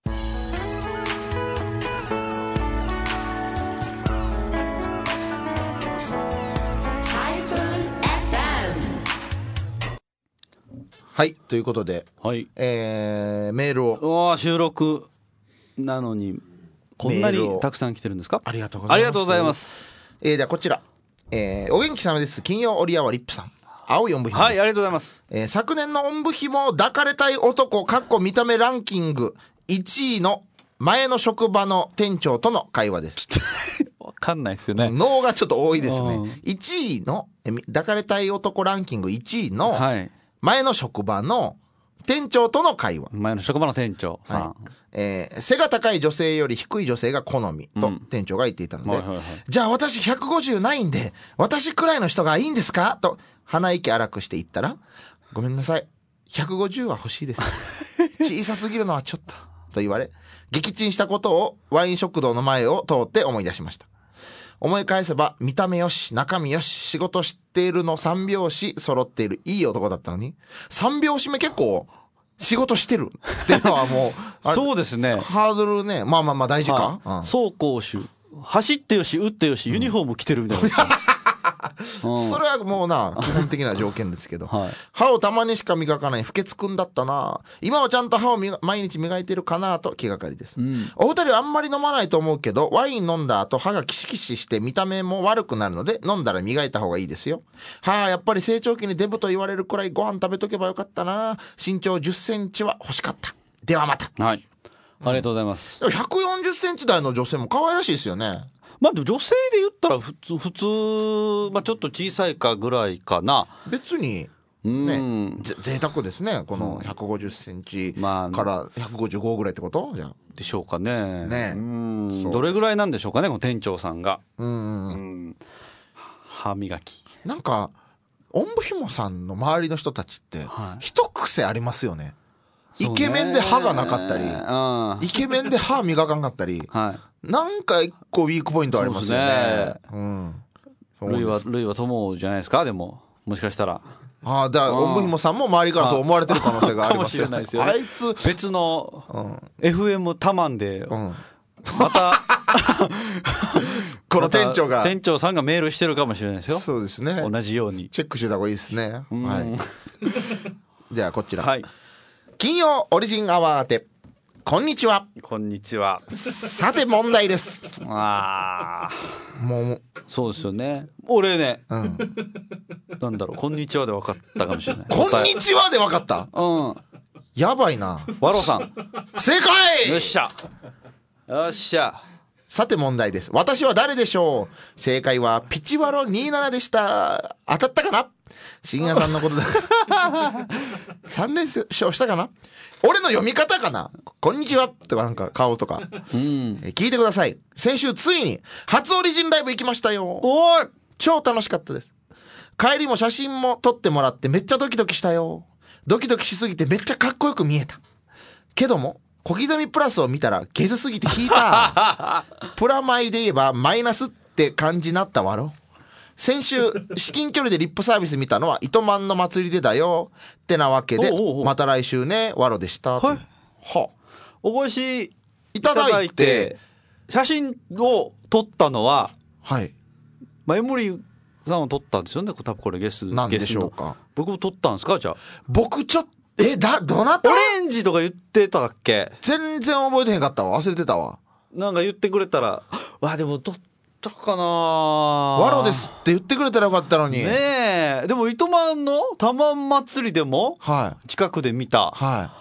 Speaker 1: はいということで、メールを
Speaker 2: 収録なのにこんなにたくさん来てるんですか。
Speaker 1: ありがとうございます。ではこちら、お元気様です。金曜オリアワリップさん、青いおんぶひもです。
Speaker 2: ありがとうございます。
Speaker 1: 昨年のおんぶひもを抱かれたい男見た目ランキング1位の前の職場の店長との会話です。
Speaker 2: わかんないですよね。
Speaker 1: 脳がちょっと多いですね。1位の抱かれたい男ランキング1位の前の職場の店長との会話。
Speaker 2: 前の職場の店長さん、
Speaker 1: 背が高い女性より低い女性が好みと店長が言っていたので、じゃあ私150ないんで私くらいの人がいいんですかと鼻息荒くして言ったら、ごめんなさい150は欲しいです小さすぎるのはちょっとと言われ、撃沈したことをワイン食堂の前を通って思い出しました。思い返せば見た目よし中身よし仕事知っているの3拍子揃っているいい男だったのに、3拍子目結構仕事してるっていうのはもう
Speaker 2: そうですね、
Speaker 1: ハードルね。まあ大事か、
Speaker 2: 走攻守走ってよし打ってよしユニフォーム着てるみたいな、
Speaker 1: それはもうな基本的な条件ですけど、
Speaker 2: はい、
Speaker 1: 歯をたまにしか磨かない不潔くんだったな。今はちゃんと歯を毎日磨いてるかなと気がかりです、お二人はあんまり飲まないと思うけど、ワイン飲んだ後歯がキシキシして見た目も悪くなるので、飲んだら磨いた方がいいですよ。やっぱり成長期にデブと言われるくらいご飯食べとけばよかったな。身長10センチは欲しかった。ではまた。
Speaker 2: はい、ありがとうございます。
Speaker 1: 140センチ台の女性も可愛らしいですよね。
Speaker 2: まあでも女性で言ったら普通、まあ、ちょっと小さいかぐらいかな。
Speaker 1: 別にね、贅沢ですね。この150センチから155ぐらいってこと？じゃあ
Speaker 2: でしょうかね。
Speaker 1: ど
Speaker 2: れぐらいなんでしょうかね、この店長さんが。歯磨き。
Speaker 1: なんかおんぶひもさんの周りの人たちって一癖ありますよね。イケメンで歯がなかったり、イケメンで歯磨かんかったり、なんか一個ウィークポイントありますよね。
Speaker 2: ルイは友じゃないですか。でももしかしたら
Speaker 1: だからおんぶひもさんも周りからそう思われてる可能性がありますよね。
Speaker 2: かもしれないですよね。
Speaker 1: あいつ
Speaker 2: 別の FM タマンでまた
Speaker 1: この店
Speaker 2: 長さんがメールしてるかもしれないですよ。
Speaker 1: そうですね。
Speaker 2: 同じように
Speaker 1: チェックしてた方がいいですね。ではこちら、金曜オリジンアワーテ。こんにちは。
Speaker 2: こんにちは。
Speaker 1: さて問題です。もう
Speaker 2: そうですよね。俺ね、なんだろう、こんにちはで分かったかもしれない。
Speaker 1: こんにちはで分かった。やばいな。
Speaker 2: ワロさん
Speaker 1: 正解。
Speaker 2: よっしゃよっしゃ。
Speaker 1: さて問題です。私は誰でしょう。正解はピチワロ27でした。当たったかな。深夜さんのことだから3連勝したかな。俺の読み方かな。こんにちはとかなんか顔とか、聞いてください。先週ついに初オリジンライブ行きましたよ。超楽しかったです。帰りも写真も撮ってもらってめっちゃドキドキしたよ。ドキドキしすぎてめっちゃかっこよく見えたけども、小刻みプラスを見たらゲスすぎて引いたプラマイで言えばマイナスって感じになったわろ。先週至近距離でリップサービス見たのは糸満の祭りでだよってなわけで、また来週ねわろでした。
Speaker 2: お越しいただいて写真を撮ったのは江森さんを撮ったんですよね。多分これゲス
Speaker 1: なんでしょうか。
Speaker 2: 僕も撮ったんですか。じゃあ
Speaker 1: 僕ちょっとどなた？
Speaker 2: オレンジとか言ってたっけ。
Speaker 1: 全然覚えてへんかったわ。忘れてたわ。
Speaker 2: なんか言ってくれたらでも撮ったかな。
Speaker 1: ワロですって言ってくれたらよかったのに
Speaker 2: ねえ。でも糸満の多摩祭りでも近くで見た。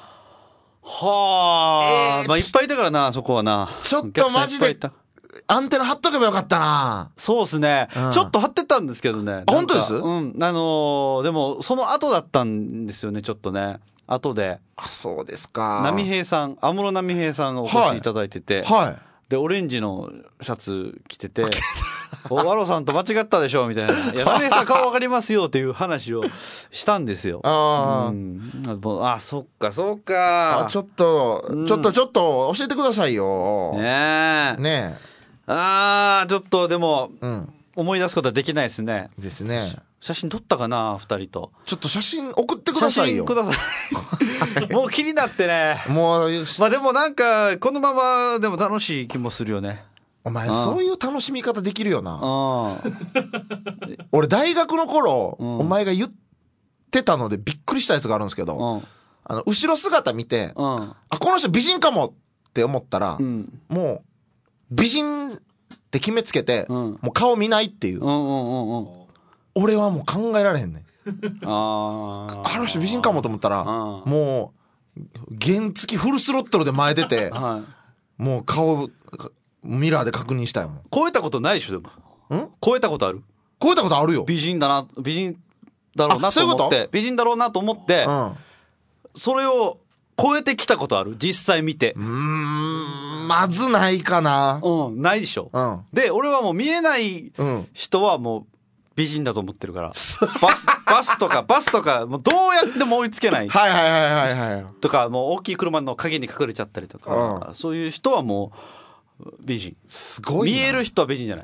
Speaker 2: まあいっぱいいたからな、そこはな。
Speaker 1: ちょっとマジでアンテナ張っとけばよかったな。
Speaker 2: そうっすね、ちょっと張ってたんですけどね。
Speaker 1: 本当です？
Speaker 2: でもその後だったんですよね。ちょっとね後で。
Speaker 1: そうですか。
Speaker 2: 波平さん、安室奈美平さんがお越しいただいてて、でオレンジのシャツ着ててワロさんと間違ったでしょみたいな。いや奈美平さん顔わかりますよっていう話をしたんですよ。そっかそっか。
Speaker 1: ちょっと教えてくださいよ。ねえ。
Speaker 2: ちょっとでも、思い出すことはできないですね。
Speaker 1: ですね。
Speaker 2: 写真撮ったかな2人と。
Speaker 1: ちょっと写真送ってくださいよ。
Speaker 2: 写真くださいもう気になってね。
Speaker 1: もう
Speaker 2: でもなんかこのままでも楽しい気もするよね。
Speaker 1: お前そういう楽しみ方できるよな。俺大学の頃、お前が言ってたのでびっくりしたやつがあるんですけど、後ろ姿見て、この人美人かもって思ったら、もう美人って決めつけて、もう顔見ないっていう。俺はもう考えられへんねん。あの人美人かもと思ったら、もう原付フルスロットルで前出て、もう顔ミラーで確認したいもん。
Speaker 2: 超えたことないでしょ。でも超えたことある？
Speaker 1: 超えたことあるよ。
Speaker 2: 美人だろうなと思って、美人だろうなと思って、それを超えてきたことある？実際見て。
Speaker 1: まずないかな。
Speaker 2: ないでしょ。で俺はもう見えない人はもう美人だと思ってるから、バスとかもうどうやっても追いつけないとか、もう大きい車の影に隠れちゃったりとか、そういう人はもう美人。
Speaker 1: すごいな。
Speaker 2: 見える人は美人じゃない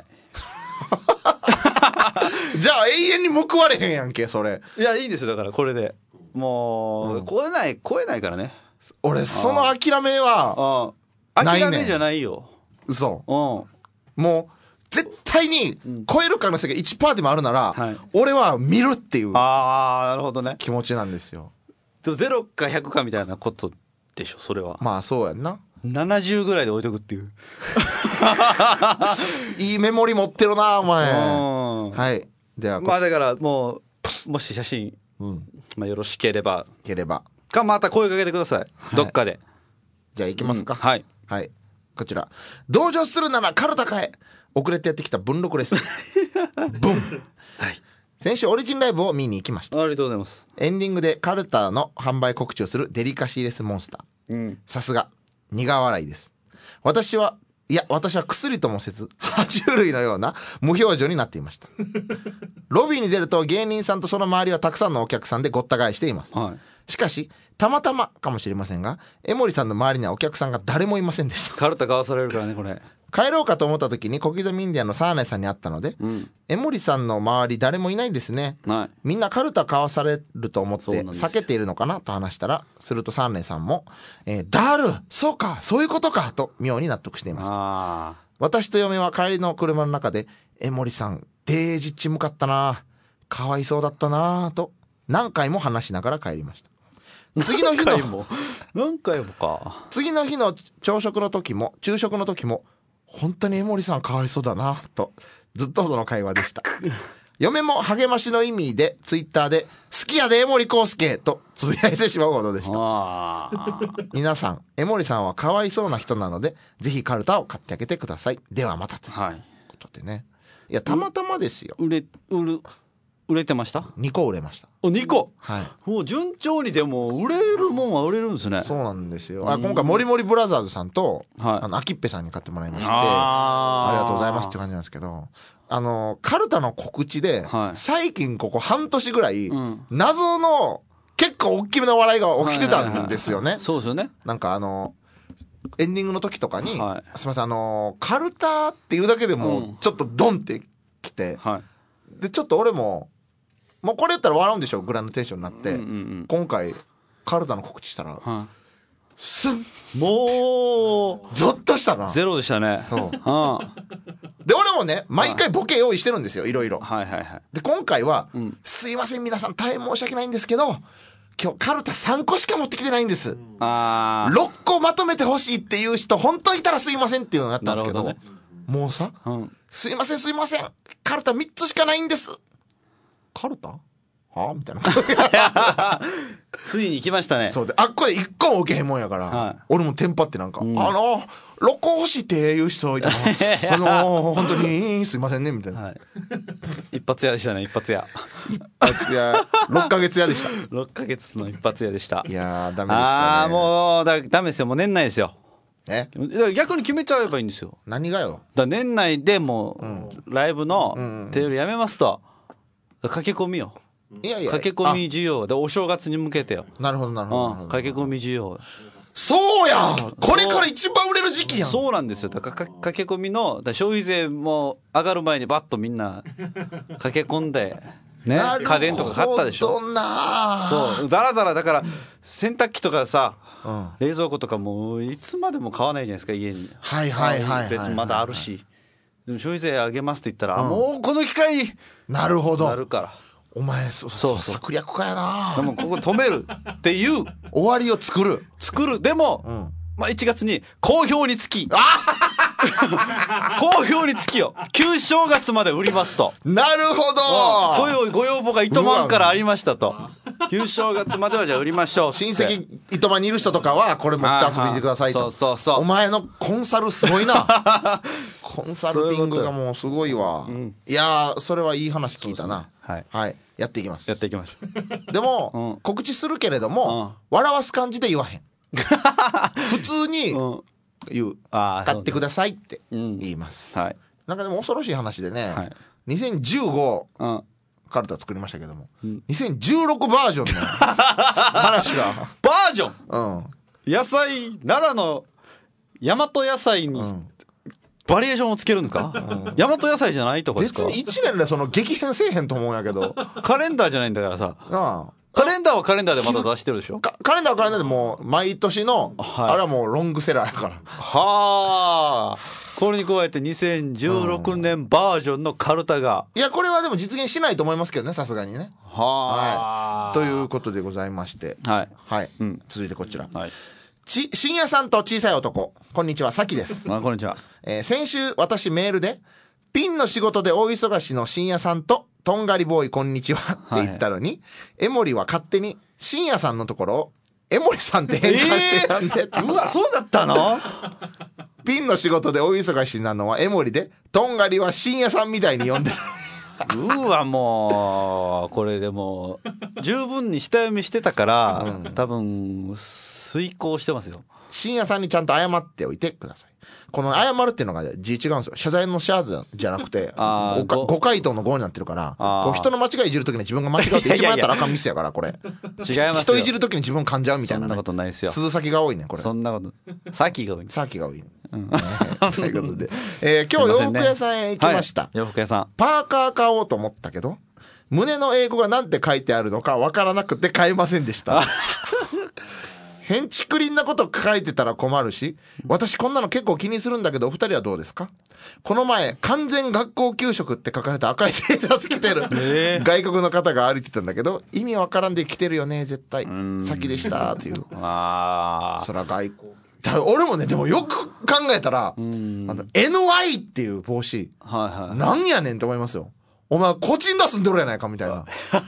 Speaker 1: じゃあ永遠に報われへんやんけそれ。
Speaker 2: いやいいんですよ。だからこれでもう、超えないからね。
Speaker 1: 俺その諦めは
Speaker 2: 諦めじゃないよ。
Speaker 1: 嘘。もう絶対に超える可能性が 1% でもあるなら、俺は見るっていう
Speaker 2: なるほどね
Speaker 1: 気持ちなんですよ。
Speaker 2: でも0か100かみたいなことでしょそれは。
Speaker 1: まあそうやんな。
Speaker 2: 70ぐらいで置いとくっていう
Speaker 1: いいメモリ持ってるなお前。はい。では
Speaker 2: まあだからもし写真、よろしければかまた声かけてください、どっかで。
Speaker 1: じゃあ行きますか。
Speaker 2: はい、
Speaker 1: こちら同情するならカルタ買え、遅れてやってきた文録ですブン。先週オリジンライブを見に行きました。
Speaker 2: ありがとうございます。
Speaker 1: エンディングでカルタの販売告知をするデリカシーレスモンスター、さすが苦笑いです。私は薬ともせず爬虫類のような無表情になっていましたロビーに出ると芸人さんとその周りはたくさんのお客さんでごった返しています、しかしたまたまかもしれませんが江森さんの周りにはお客さんが誰もいませんでした。
Speaker 2: カルタ買わされるからねこれ。
Speaker 1: 帰ろうかと思った時に小刻みインディアンのサーネさんに会ったので、江森さんの周り誰もいないんですね、みんなカルタ買わされると思って避けているのかなと話したら、するとサーネさんも、そうかそういうことかと妙に納得していました。私と嫁は帰りの車の中で江森さんデージっち向かったな、かわいそうだったなと何回も話しながら帰りました。次の日の
Speaker 2: 何回もか。
Speaker 1: 次の日の昼食の時も本当に江森さんかわいそうだなとずっとその会話でした嫁も励ましの意味でツイッターで好きやで江森康介とつぶやいてしまうほどでした。皆さん江森さんはかわいそうな人なのでぜひカルタを買ってあげてください。ではまたということでね、いやたまたまですよ。
Speaker 2: 売れてました。
Speaker 1: 2個売れました。
Speaker 2: 2個、もう順調に。でも売れるもんは売れるんですね。
Speaker 1: そうなんですよ。今回もりもりブラザーズさんと、あきっぺさんに買ってもらいまして、ありがとうございますって感じなんですけど、カルタの告知で、最近ここ半年ぐらい、謎の結構大きめな笑いが起きてたんですよね。
Speaker 2: そうですよね。
Speaker 1: なんかエンディングの時とかに、すみませんカルタっていうだけでもちょっとドンってきて、でちょっと俺もうこれ言ったら笑うんでしょぐらいのテンションになって、今回カルタの告知したら、スン、
Speaker 2: もう
Speaker 1: ゾッとしたな。
Speaker 2: ゼロでしたね。
Speaker 1: そうで俺もね毎回ボケ用意してるんですよ、いろいろ。で今回は、すいません皆さん大変申し訳ないんですけど今日カルタ3個しか持ってきてないんです、6個まとめてほしいっていう人本当いたらすいませんっていうのをやったんですけど、もうさ、すいませんカルタ3つしかないんです。カルタはみたいな
Speaker 2: ついに来ましたね。
Speaker 1: そうでこれ1個も受けへんもんやから、俺もテンパってなんか、6個欲しいっていう人いたら本当にすいませんねみたいな、
Speaker 2: 一発屋でしたね。一発屋
Speaker 1: 6ヶ月屋でした
Speaker 2: 6ヶ月の一発屋でした。
Speaker 1: いやダメでしたね。
Speaker 2: もうダメですよ。もう年内ですよ。逆に決めちゃえばいいんですよ。
Speaker 1: 何がよ。
Speaker 2: 年内でもうライブのテレビやめますと、駆け込みよ。駆け込み需要でお正月に向けてよ。
Speaker 1: なるほど
Speaker 2: 駆け込み需要。
Speaker 1: そうやこれから一番売れる時期やん。
Speaker 2: そうなんですよ。だから駆け込みの消費税も上がる前にバッとみんな駆け込んでね、家電とか買ったでしょ。そうだらだから洗濯機とかさ、冷蔵庫とかもいつまでも買わないじゃないですか家に。別にまだあるし。でも消費税上げますって言ったら、もうこの機会
Speaker 1: なるほど
Speaker 2: なるから。
Speaker 1: お前策略家やな。
Speaker 2: でもここ止めるっていう
Speaker 1: 終わりを作る。
Speaker 2: でも、1月に好評につき好評につきよ旧正月まで売りますと。
Speaker 1: なるほど。
Speaker 2: ご要望が糸満からありましたと。旧正月まではじゃあ売りましょう。
Speaker 1: 親戚糸満にいる人とかはこれ持って遊びに来てくださいと。お前のコンサルすごいなコンサルティングがもうすごいわ。いやそれはいい話聞いたな。やっていきます。
Speaker 2: やっていきましょ
Speaker 1: う。でも、告知するけれども、笑わす感じで言わへん普通に言う、買ってくださいって言います、なんかでも恐ろしい話でね、2015、カルタ作りましたけども、2016バージョンの話が
Speaker 2: バージョン、野菜奈良の大和野菜に、バリエーションをつけるんか、大和野菜じゃないとかですか。
Speaker 1: 別に1年でその激変せえへんと思うんやけど
Speaker 2: カレンダーじゃないんだからさ。 カレンダーはカレンダーでまた出してるでしょ。
Speaker 1: カレンダーはカレンダーでもう毎年の、あれはもうロングセラーやから。
Speaker 2: はあ。これに加えて2016年バージョンのカルタが、
Speaker 1: いやこれはでも実現しないと思いますけどね、さすがにね。はい。ということでございまして、はい、続いてこちら、深夜さんと小さい男、こんにちは、さきです。
Speaker 2: こんにちは。
Speaker 1: 先週私メールでピンの仕事で大忙しの深夜さんととんがりボーイこんにちはって言ったのに、江森は勝手に深夜さんのところを江森さんって変換してたんで、
Speaker 2: うわそうだったの。
Speaker 1: ピンの仕事で大忙しなのは江森で、とんがりは深夜さんみたいに呼んでた。
Speaker 2: うわもうこれでも十分に下読みしてたから、多分遂行してますよ。
Speaker 1: 深夜さんにちゃんと謝っておいてください。この謝るっていうのが字違うんですよ。謝罪のシャーズじゃなくて誤回答の誤になってるから、こう人の間違いいじるときに自分が間違うって一番やったらあかんミスやから、これ違い
Speaker 2: ますよ。
Speaker 1: 人いじるときに自分噛んじゃうみたいな、ね、
Speaker 2: そんなことないですよ。
Speaker 1: 鈴先が多いねこれ。
Speaker 2: そんなことさきが多い。
Speaker 1: さきが多い、ということで、今日洋服屋さんへ行きました、
Speaker 2: 洋服屋さん。
Speaker 1: パーカー買おうと思ったけど胸の英語が何て書いてあるのかわからなくて買えませんでしたヘンチクリンなこと書いてたら困るし、私こんなの結構気にするんだけどお二人はどうですか？この前完全学校給食って書かれた赤い T シャツ着てる外国の方が歩いてたんだけど、意味わからんで着てるよね絶対。先でしたという。そら外交。俺もねでもよく考えたらNY っていう帽子、なんやねんと思いますよ。お前個人出すんでるやないかみたいな。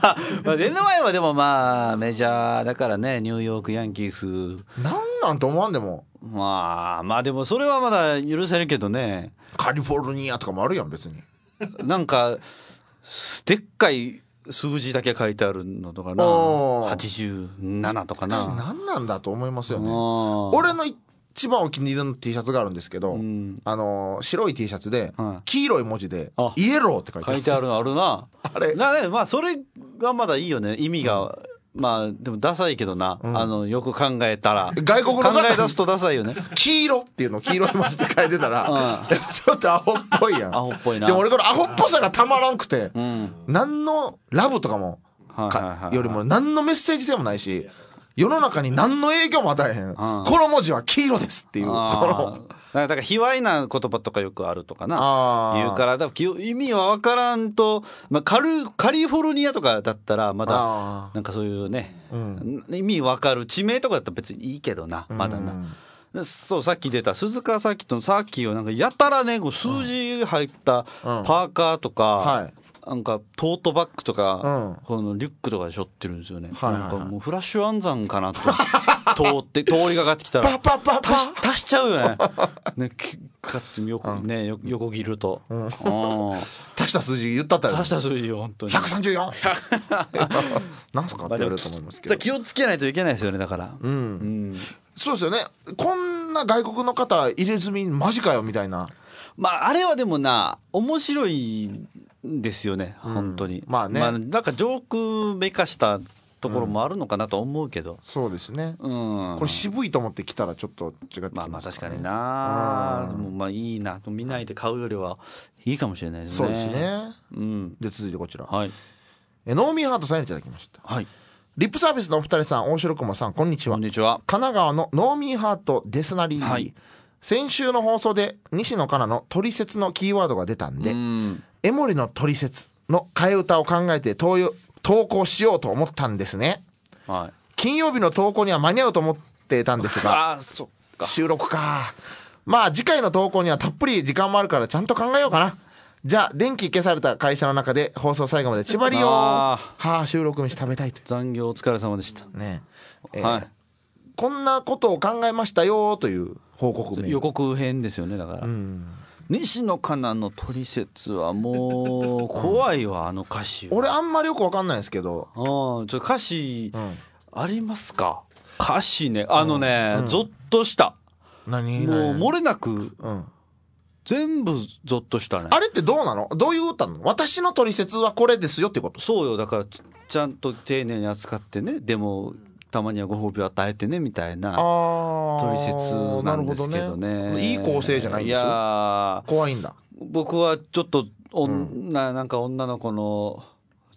Speaker 2: NY はでもまあメジャーだからね、ニューヨークヤンキース
Speaker 1: なんと思わんでも、
Speaker 2: まあでもそれはまだ許せるけどね。
Speaker 1: カリフォルニアとかもあるやん別に。
Speaker 2: なんかでっかい数字だけ書いてあるのとかな、87とかな、
Speaker 1: 何なんだと思いますよね。俺の一番お気に入りの T シャツがあるんですけど、白い T シャツで黄色い文字でイエローって書いてある。
Speaker 2: あるな。あれまあそれがまだいいよね、意味が。まあでもダサいけどな、よく考えたら
Speaker 1: 外国の方
Speaker 2: 考え出すとダサいよね。
Speaker 1: 黄色っていうの黄色い文字で書いてたら、やっぱちょっとアホっぽいやん。
Speaker 2: アホっぽいな。
Speaker 1: でも俺このアホっぽさがたまらんくて、何のラブとかもよりも何のメッセージ性もないし、世の中に何の影響も与えへん、この文字は黄色ですっていう、
Speaker 2: だから卑猥な言葉とかよくあるとかな言うから、だから意味は分からんと、カリフォルニアとかだったらまだなんかそういうね、意味分かる地名とかだったら別にいいけどな、まだな。そうさっき出た鈴鹿サーキットのサーキーはなんかやたらね、数字入ったパーカーとか、なんかトートバッグとか、このリュックとかで背負ってるんですよね。なんかもうフラッシュ暗算かなと通りがかってきたら足しちゃうよね。ね、かって横切ると、
Speaker 1: 足した数字言ったったよ。
Speaker 2: 足した数字よ本当に。
Speaker 1: 134。なんすかって言われると思いますけど。
Speaker 2: 気をつけないといけないですよね、だから。
Speaker 1: そうですよね。こんな外国の方入れ墨マジかよみたいな。
Speaker 2: まああれはでもな面白いですよね、本当に。まあね、なんかジョークめかしたところもあるのかなと思うけど、
Speaker 1: そうですね。これ渋いと思って来たらちょっと違ってきますかね。
Speaker 2: まあ確かにな。でもまあいいなと、見ないで買うよりはいいかもしれないですね。
Speaker 1: そうですね。で続いてこちら、ノーミーハートさんにいただきました。リップサービスのお二人さん、大城駒さん、こんにちは。
Speaker 2: こんにちは。
Speaker 1: 神奈川のノーミーハートですなり。先週の放送で西野カナのトリセツのキーワードが出たんで、江森のトリセツの替え歌を考えて投稿しようと思ったんですね。金曜日の投稿には間に合うと思ってたんですが、収録か。まあ次回の投稿にはたっぷり時間もあるからちゃんと考えようかな。じゃあ電気消された会社の中で放送最後まで縛りよう。収録飯食べたいと。
Speaker 2: 残業お疲れ様でした
Speaker 1: ね。こんなことを考えましたよという報告メール。
Speaker 2: 予告編ですよね、だから。西野カナのトリセツはもう怖いわ、あの歌詞。
Speaker 1: 俺あんまりよく分かんないですけど、
Speaker 2: 歌詞ありますか？歌詞ね、ゾッとした。もう漏れなく全部ゾッとしたね。
Speaker 1: あれってどうなの？どういう歌なの？私のトリセツはこれですよってこと？
Speaker 2: そうよ、だからちゃんと丁寧に扱ってね、でもたまにはご褒美を与えてねみたいなトリセツなんですけどね。
Speaker 1: いい構成じゃないんですよ。怖いんだ。
Speaker 2: 僕はちょっとなんか女の子の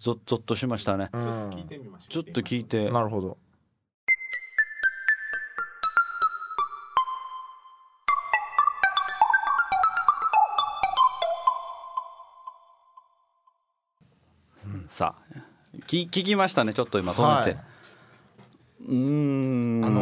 Speaker 2: ゾッとしましたね。ちょっと聞いて。
Speaker 1: なるほど。
Speaker 2: さあ聞きましたね。ちょっと今止めて、はい、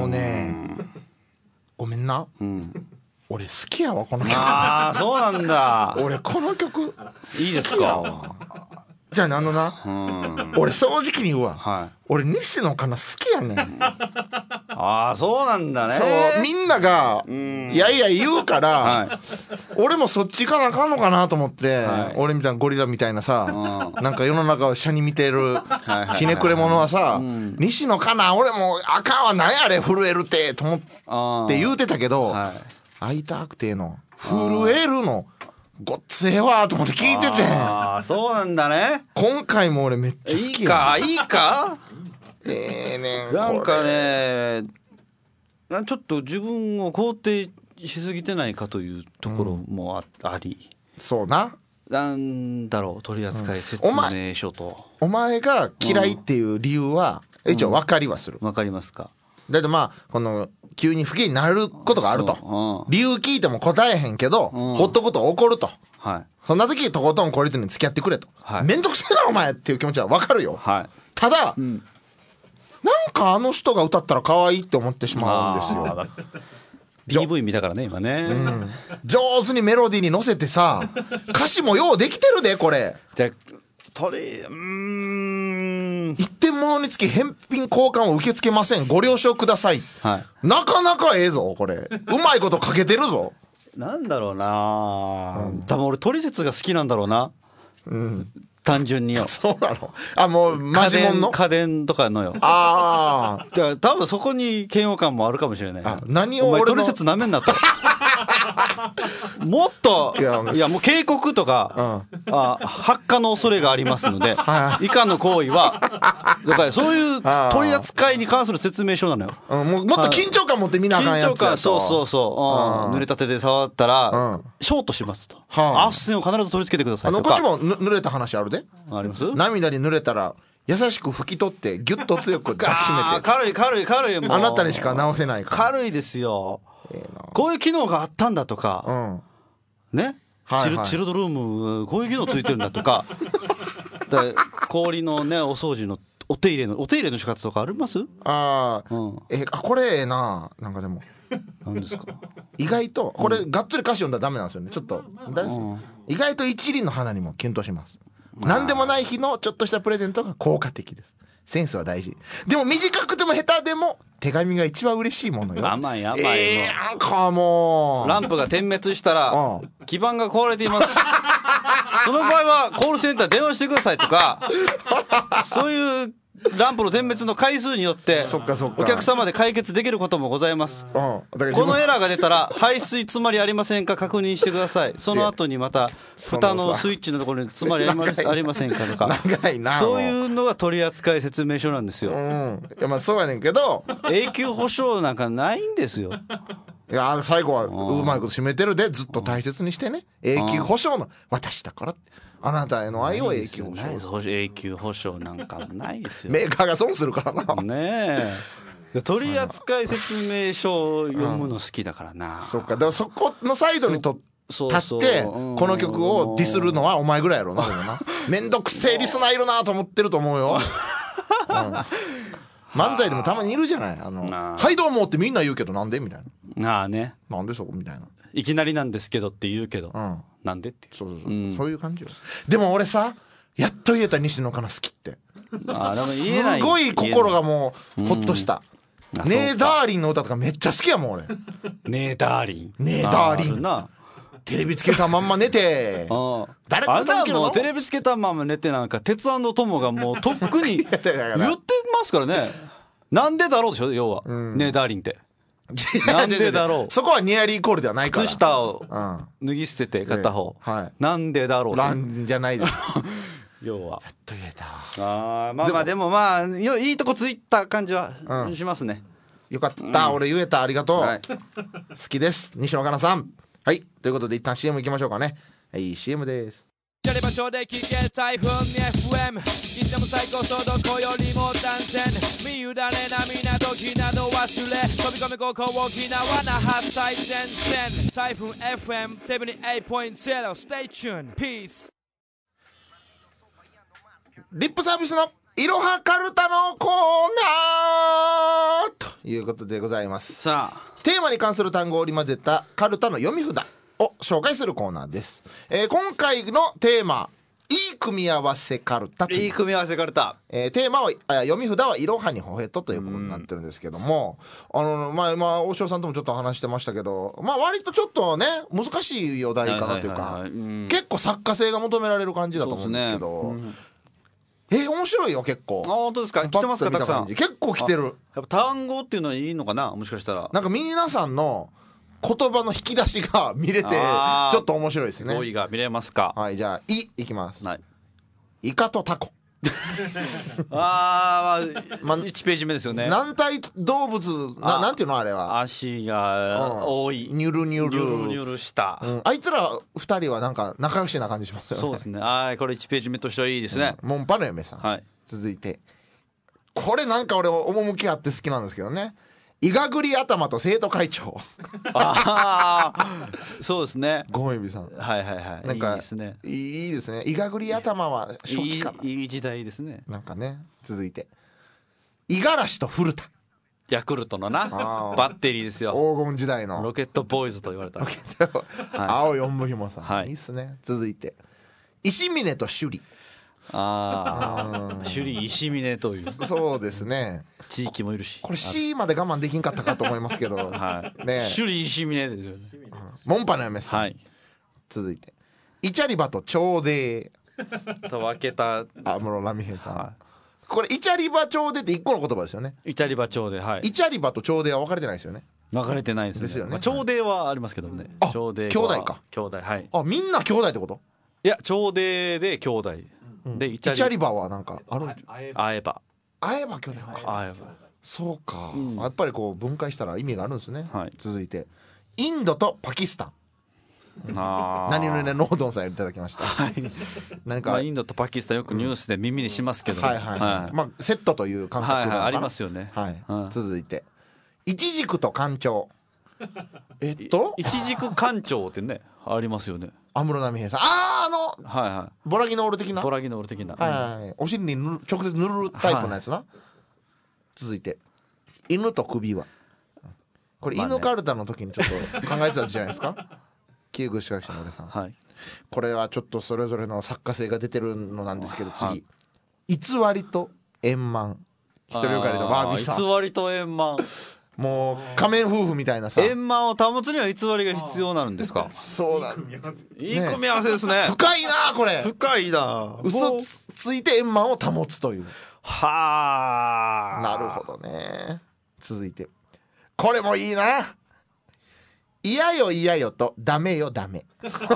Speaker 1: ごめんな、俺好きやわこの曲。
Speaker 2: ああそうなんだ。
Speaker 1: 俺この曲
Speaker 2: いいですか。
Speaker 1: じゃあ俺正直に言うわ、はい、俺西野カナ好きやねん。
Speaker 2: ああそうなんだね。
Speaker 1: そうみんながいやいや言うから、はい、俺もそっち行かなあかんのかなと思って、はい、俺みたいなゴリラみたいなさ、なんか世の中を車に見てるひねくれ者はさ、西野カナ俺もあかんわ、何あれ震えるってと思って言うてたけど、はい、会いたくての震えるのごっつええわと思って聞いてて。
Speaker 2: ああそうなんだね。
Speaker 1: 今回も俺めっちゃ好きや。
Speaker 2: いいか
Speaker 1: ねん
Speaker 2: なんかねちょっと自分を肯定しすぎてないかというところもあり、
Speaker 1: そうな、
Speaker 2: なんだろう、取扱説明書と、
Speaker 1: お前が嫌いっていう理由は一応分かりはする。
Speaker 2: 分かりますか。
Speaker 1: だってまあこの急に不機嫌になることがあると、理由聞いても答えへんけど、ほっとくと怒ると、はい、そんな時とことんこいつに付き合ってくれと、はい、めんどくせえなお前っていう気持ちは分かるよ、はい、ただ、なんかあの人が歌ったら可愛いって思ってしまうんですよ。
Speaker 2: PV 見たからね今ね、
Speaker 1: 上手にメロディーに乗せてさ、歌詞もようできてるでこれ。
Speaker 2: じゃ
Speaker 1: 一点物につき返品交換を受け付けません、ご了承ください、はい、なかなかええぞこれ。うまいことかけてるぞ。
Speaker 2: なんだろうな、多分俺トリセツが好きなんだろうな、単純によ。
Speaker 1: そうなの。あ、もうマジモンの
Speaker 2: 家電とかのよ。
Speaker 1: ああ。
Speaker 2: だから多分そこに嫌悪感もあるかもしれない。
Speaker 1: 何を
Speaker 2: お前トリセツなめんなと。もっといやもう警告とか、発火の恐れがありますので、以下の行為はだからそういう取り扱いに関する説明書なのよ。
Speaker 1: もっと緊張感持って見なあかんやつやと。緊張感、
Speaker 2: そう、濡れたてで触ったらショートしますと、アース線を必ず取り付けてくださいとか。
Speaker 1: こっちも濡れた話あるで。
Speaker 2: あります。
Speaker 1: 涙に濡れたら優しく拭き取ってギュッと強く抱きしめて。
Speaker 2: 軽いもう
Speaker 1: あなたにしか直せないから。
Speaker 2: 軽いですよ。こういう機能があったんだとか、ね、チルドルームこういう機能ついてるんだとか、氷のねお掃除のお手入れの仕方とかあります？
Speaker 1: これええな。なんかでも
Speaker 2: 何ですか。
Speaker 1: 意外とこれがっつり歌詞読んだらダメなんですよね。ちょっと意外と一輪の花にもキュンとします。何でもない日のちょっとしたプレゼントが効果的です。センスは大事。でも短くても下手でも手紙が一番嬉しいものよ。
Speaker 2: 甘いなん
Speaker 1: かもう
Speaker 2: ランプが点滅したら基板が壊れています。その場合はコールセンター電話してくださいとか、そういうランプの点滅の回数によってお客様で解決できることもございます。このエラーが出たら排水詰まりありませんか確認してください。その後にまた蓋のスイッチのところに詰まりありませんかとか、そういうのが取扱説明書なんですよ。
Speaker 1: いやまあそうやねんけど
Speaker 2: 永久保証なんかないんですよ。
Speaker 1: いや最後はうまいこと締めてるで、ずっと大切にしてね、永久保証の私だからって、あなたへの愛を永久保証。
Speaker 2: 永久保証なんかないですよ。
Speaker 1: メーカーが損するからな。
Speaker 2: ねえ。取扱説明書を読むの好きだからな。
Speaker 1: そっか、だからそこのサイドに立ってこの曲をディスるのはお前ぐらいやろな。でもなめんどくせえリスナーいるなと思ってると思うよ。漫才でもたまにいるじゃない。はいどうもってみんな言うけどなんでみたいな。
Speaker 2: ね。
Speaker 1: なんでそこみたいな。
Speaker 2: いきなりなんですけどって言うけど、なんでっていう。
Speaker 1: そういう感じよ。でも俺さ、やっと言えた西野カナ好きって。すごい心がもうほっとした。ねえダーリンの歌とかめっちゃ好きやもん俺。
Speaker 2: ねえダーリン。
Speaker 1: ねえダーリン。テレビつけたまんま寝て。
Speaker 2: 誰か歌うけど。もうテレビつけたまんま寝てなんか鉄腕トモがもうとっくに言ってますからね。なんでだろうでしょ要は。ねえダーリンって。なんでだろう。
Speaker 1: そこはニアリーイコールではないから。
Speaker 2: 靴下を脱ぎ捨てて片方。なんでだろう。
Speaker 1: なんじゃないです。
Speaker 2: 要は。
Speaker 1: やっと言えた。
Speaker 2: まあでもまあいいとこついた感じはしますね。
Speaker 1: よかった。俺言えた。ありがとう。好きです西野カナさん。はい、ということで一旦 CM 行きましょうかね。はい、CM です。
Speaker 4: やればちょうで聞け台風に FM いつでも最高速度こよりも断線身委ねな港時など忘れ飛び込みここ沖縄那覇最前線台風 FM78.0 Stay tuned Peace
Speaker 1: リップサービスのいろはカルタのコーナーということでございます。
Speaker 2: さあ
Speaker 1: テーマに関する単語を織り交ぜたカルタの読み札を紹介するコーナーです。今回のテーマいい組み合わせカルタという
Speaker 2: いい組み合わせカルタ、
Speaker 1: テーマは読み札はいろはにほへとということになってるんですけども、今大城さんともちょっと話してましたけど、割とちょっとね難しいお題かなというか、結構作家性が求められる感じだと思うんですけど、面白いよ結構。
Speaker 2: 本当ですか。来てますかたくさん。
Speaker 1: 結構来てる。
Speaker 2: やっぱ単語っていうのはいいのかな、もしかしたら。
Speaker 1: なんか皆さんの言葉の引き出しが見れてちょっと面白いですね。
Speaker 2: 語彙が見れますか。
Speaker 1: はい、じゃあいきます。
Speaker 2: はい。
Speaker 1: イカとタコ。
Speaker 2: 1ページ目ですよね。
Speaker 1: 軟体動物なんていうのあれは。
Speaker 2: 足が多い。
Speaker 1: ニュルニュル
Speaker 2: ニュルニュルした。
Speaker 1: あいつら2人はなんか仲良しな感じしますよね。
Speaker 2: そうですね。これ1ページ目としてはいいですね。
Speaker 1: モンパの嫁さん。
Speaker 2: はい。
Speaker 1: 続いてこれなんか俺趣あって好きなんですけどね。イガグリ頭と生徒会長。
Speaker 2: そうですね。
Speaker 1: ゴンエビさん。
Speaker 2: はいはいはい。
Speaker 1: なんか
Speaker 2: いいですね。
Speaker 1: いいですね。イガグリ頭は初期かな。
Speaker 2: いい時代ですね。
Speaker 1: なんかね。続いて五十嵐と古田。
Speaker 2: ヤクルトのなバッテリーですよ。
Speaker 1: 黄金時代の
Speaker 2: ロケットボーイズと言われた。
Speaker 1: 青四分ひもさん、
Speaker 2: はい、
Speaker 1: いいっすね。続いて石峰と首里。
Speaker 2: 首里石峰という。
Speaker 1: そうですね。
Speaker 2: 地域もいるし。
Speaker 1: これ C まで我慢できんかったかと思いますけど。
Speaker 2: はい。
Speaker 1: ね。
Speaker 2: 首里石峰ですよね。
Speaker 1: モンパの嫁さん。はい。続いてイチャリバと長デー
Speaker 2: と分けた
Speaker 1: 安室奈美恵さん。はい。これイチャリバ長デーって一個の言葉ですよね。
Speaker 2: イチャリバ長デー、はい。
Speaker 1: イチャリバと長デーは分かれてないですよね。
Speaker 2: 分かれてないですね。
Speaker 1: ですよね。
Speaker 2: 長デーはありますけどね。
Speaker 1: 長デー兄弟か。
Speaker 2: 兄弟、はい。
Speaker 1: みんな兄弟ってこと？
Speaker 2: いや長デーで兄弟。で
Speaker 1: イチャリバはなんかある。
Speaker 2: 会えば
Speaker 1: 兄弟。
Speaker 2: 会えば。
Speaker 1: そうか、やっぱりこう分解したら意味があるんですね。
Speaker 2: はい。
Speaker 1: 続いてインドとパキスタン。何々ノードンさんいただきました。はい。何か
Speaker 2: インドとパキスタンよくニュースで耳にしますけど。
Speaker 1: はいはいはい。セットという感覚が
Speaker 2: ありますよね。
Speaker 1: はい。続いてイチジクと干潮。イ
Speaker 2: チジク干潮ってねありますよね。
Speaker 1: 安室奈美恵さん。
Speaker 2: はいはい。
Speaker 1: ボラギノール的な。
Speaker 2: ボラギノール的な。
Speaker 1: はい。お尻に直接塗るタイプのやつな。続いて犬と首輪。これ犬カルタの時にちょっと考えてたじゃないですか。旧具志学者の俺さん。はい。これはちょっとそれぞれの作家性が出てるのなんですけど、次偽りと円満。一人よがりのバービーさん。
Speaker 2: 偽りと円満。
Speaker 1: もう仮面夫婦みたいなさ。
Speaker 2: 円満を保つには偽りが必要なんですか。
Speaker 1: そうだ。
Speaker 2: いい組み合わせですね。
Speaker 1: 深いなこれ。
Speaker 2: 深いな。
Speaker 1: 嘘ついて円満を保つという。
Speaker 2: はあ。
Speaker 1: なるほどね。続いてこれもいいな。嫌よ嫌よとダメよダメ。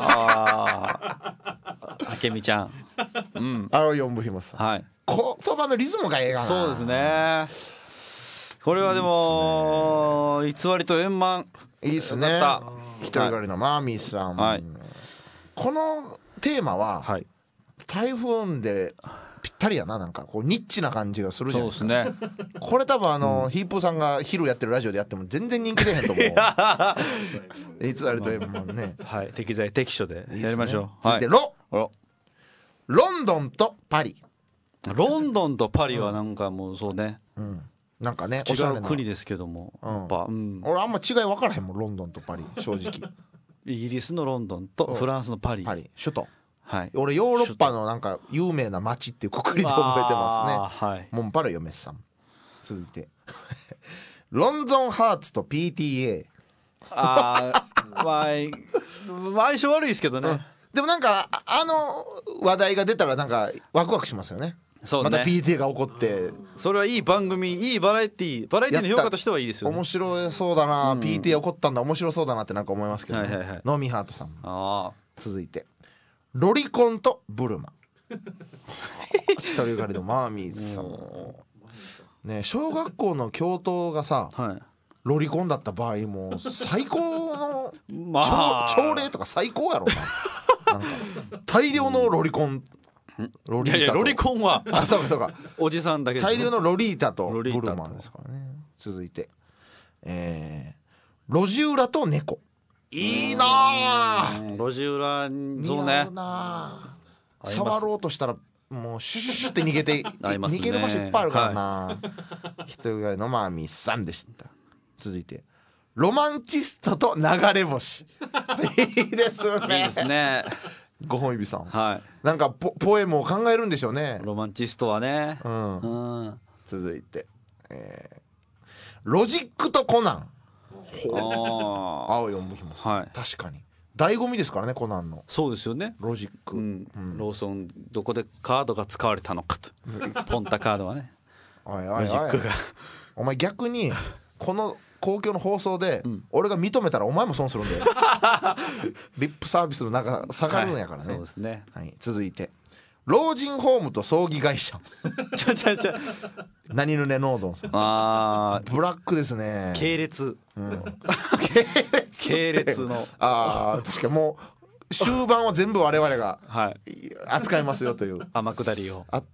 Speaker 2: あけみちゃん。
Speaker 1: 青い四分ひもさん。はい。言葉のリズムがええがな。
Speaker 2: そうですね。これはでも偽りと円満
Speaker 1: いいっすね。一人狩りのマーミーさん。はい。このテーマは台風でぴったりやな。なんかこうニッチな感じがするじゃないですか。そうですね。これ多分ヒープーさんが昼やってるラジオでやっても全然人気出へんと思う。偽りと円満ね。
Speaker 2: はい。適材適所でやりましょう。
Speaker 1: 続いてロンドンとパリ。
Speaker 2: ロンドンとパリはなんかもうそうね。
Speaker 1: なんかね
Speaker 2: 違う国ですけども、
Speaker 1: 俺あんま違い分からへんもん。ロンドンとパリ正直。
Speaker 2: イギリスのロンドンとフランスのパリ。
Speaker 1: 首都。
Speaker 2: はい。
Speaker 1: 俺ヨーロッパのなんか有名な街っていうくくりで覚えてますね。はい。モンパル嫁さん。続いてロンドンハーツと PTA。
Speaker 2: 相性悪いですけどね。
Speaker 1: でもなんか話題が出たらなんかワクワクしますよね。そうね。また PTA が起こって
Speaker 2: それはいい番組、いいバラエティの評価としてはいいですよね。
Speaker 1: 面白そうだな、PTA 起こったんだ面白そうだなってなんか思いますけどね。ノーミーハートさん。続いてロリコンとブルマ。一人狩りのマーミーズさんね。小学校の教頭がさ、ロリコンだった場合もう最高の朝礼とか最高やろな。 なんか大量のロリコン、
Speaker 2: ロリータと、いやいやロリコンは
Speaker 1: そうかそうか
Speaker 2: おじさんだけで
Speaker 1: 大量のロリータとブルマンですからね。続いて、路地裏と猫。いいなあ。
Speaker 2: 路地裏そうね。
Speaker 1: 触ろうとしたらもうシュシュシュって逃げて逃げる場所いっぱいあるからな。一人ぐらいのマーミーさんでした。続いてロマンチストと流れ星。いいですね。
Speaker 2: いいですね。
Speaker 1: 5本指さん、
Speaker 2: はい、
Speaker 1: なんかポエムを考えるんでしょうね。
Speaker 2: ロマンチストはね。
Speaker 1: 続いて、ロジックとコナン。青いおひもさん、はい、確かに醍醐味ですからね、コナンの。
Speaker 2: そうですよね、
Speaker 1: ロジック、
Speaker 2: ローソンどこでカードが使われたのかとポンタカードはね。ロジックが
Speaker 1: お前逆にこの公共の放送で俺が認めたらお前も損するんでリップサービスの中下がるんやからね、
Speaker 2: そうですね、
Speaker 1: はい、続いて老人ホームと葬儀会社。何ぬねノードンさん。ブラックですね。
Speaker 2: 系列、
Speaker 1: 系列
Speaker 2: の
Speaker 1: 確かにもう終盤は全部我々が扱いますよという
Speaker 2: 天下りを天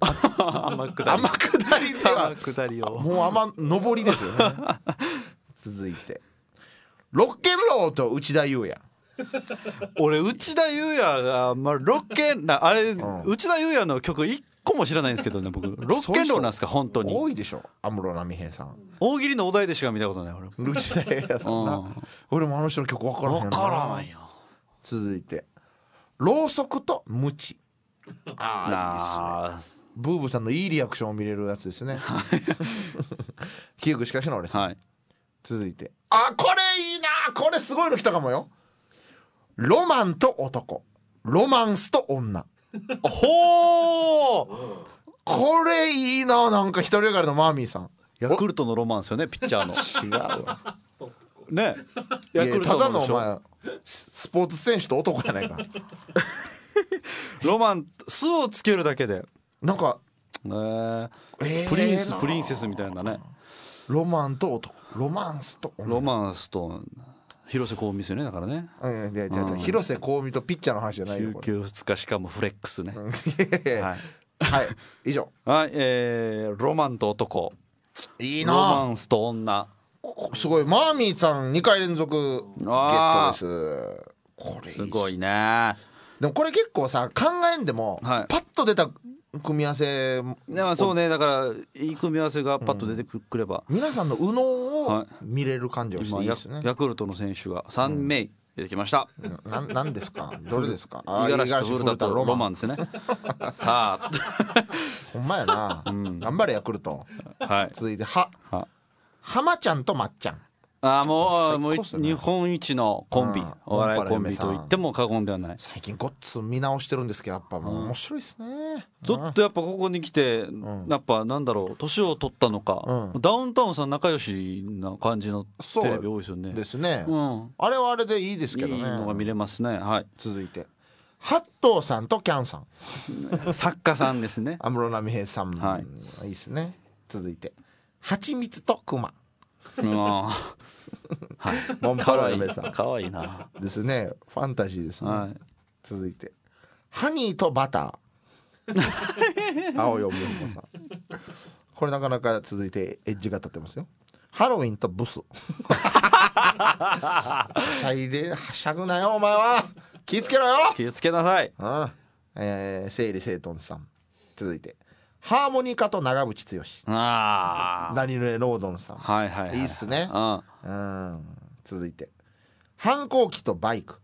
Speaker 2: 下りを
Speaker 1: もう上りですよね。続いてロッケンローと内田裕也。
Speaker 2: 俺内田裕也が、ロッケンあれ、内田裕也の曲1個も知らないんですけどね、僕。ロッケンローなんですか本当に。
Speaker 1: 多いでしょ、安室奈美恵さん。
Speaker 2: 大喜利のお題でしか見たことない
Speaker 1: 俺。内田裕也さんな、俺もあの人の曲分からへんな。
Speaker 2: 分からないよ。
Speaker 1: 続いてろうそくとムチ。いいですね。ブーブーさんのいいリアクションを見れるやつですね。記憶しかしの俺さん、はい、続いてこれいいな、これすごいの来たかもよ。ロマンと男、ロマンスと女。
Speaker 2: ほー、
Speaker 1: これいいな。なんか一人よがりのマーミーさん。
Speaker 2: ヤクルトのロマンスよね、ピッチャーの。
Speaker 1: 違うわ
Speaker 2: ね、ヤクルトの
Speaker 1: ただのお前スポーツ選手と男やないか。
Speaker 2: ロマンスをつけるだけで
Speaker 1: なんか、
Speaker 2: プリンセスみたいなね。
Speaker 1: ロマンと男、ロマンスと女。ロマンス
Speaker 2: と広瀬香美ですよね、だからね。
Speaker 1: 広瀬香美とピッチャーの話じゃないよ。
Speaker 2: 週休2日しかもフレックスね。
Speaker 1: はい、以上。
Speaker 2: はい、ロマンと男、
Speaker 1: いいな。
Speaker 2: ロマンスと女、
Speaker 1: すごい。マーミーさん2回連続ゲットです。これいい
Speaker 2: すごいね。
Speaker 1: でもこれ結構さ、考えんでも、パッと出た組み合わせ、
Speaker 2: そうね、だからいい組み合わせがパッと出てくれば、
Speaker 1: 皆さんの右脳を見れる感じがしていいですね。
Speaker 2: ヤクルトの選手が3名出てきました。
Speaker 1: 何ですか、どれですか。
Speaker 2: 五十嵐と古田とロマンですね。さあ
Speaker 1: ほんまやな、頑張れヤクルト。続いて浜ちゃんとまっちゃん。
Speaker 2: もう日本一のコンビ、お笑いコンビと言っても過言ではない。
Speaker 1: 最近ごっつ見直してるんですけど、やっぱもう面白いですね。
Speaker 2: ちょっとやっぱここに来て、やっぱなんだろう、年を取ったのか、ダウンタウンさん仲良しな感じのテレビ多いですよね。
Speaker 1: ですね。あれはあれでいいですけどね。
Speaker 2: いいのが見れますね。はい。
Speaker 1: 続いて八頭さんとキャンさん。
Speaker 2: 作家さんですね。
Speaker 1: 安室奈美恵さん、いいですね。続いてはちみつとくま。モンパラ嫁さん、
Speaker 2: かわいいな
Speaker 1: ですね。ファンタジーですね。続いてハニーとバター。青いおみほさん。これなかなか続いてエッジが立ってますよ。ハロウィンとブス。はしゃいではしゃぐなよお前は。気ぃつけろよ。
Speaker 2: 気ぃつけなさい。
Speaker 1: 整理整頓さん。続いてハーモニカと長渕剛。何ぬねロードンさん。いいっすね。続いて反抗期とバイク。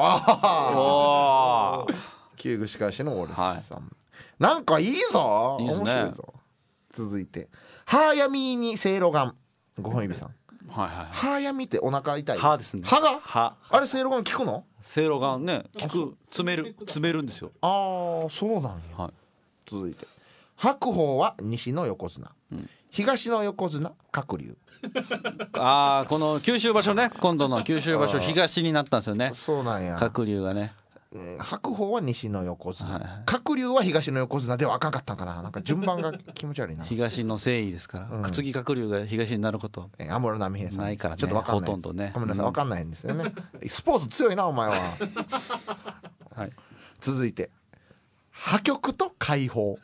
Speaker 1: 旧具しかしのオーレスさん。なんかいいぞ。面白いぞ。続いてハーヤミーにせいろがん。5本指さん。ハーヤミってお腹痛い。
Speaker 2: 歯ですね。
Speaker 1: 歯があれせいろがん効くの。
Speaker 2: せいろがんね、効く。詰めるんですよ。
Speaker 1: そうなんや。続いて白鵬は西の横綱、東の横綱鶴竜。
Speaker 2: この九州場所ね、今度の九州場所東になったんですよね。
Speaker 1: そうなんや。
Speaker 2: 鶴竜がね、
Speaker 1: 白鵬は西の横綱、鶴竜は東の横綱ではあかんかったんかな。なんか順番が気持ち悪いな。
Speaker 2: 東の征夷ですから、くつぎ鶴竜が東になること
Speaker 1: 安室奈美恵さん
Speaker 2: ないからね。
Speaker 1: ちょっとわかんないです。
Speaker 2: ほとんどね。
Speaker 1: ごめんなさい、わかんないんですよね。スポーツ強いなお前は。 続いて破局と解放。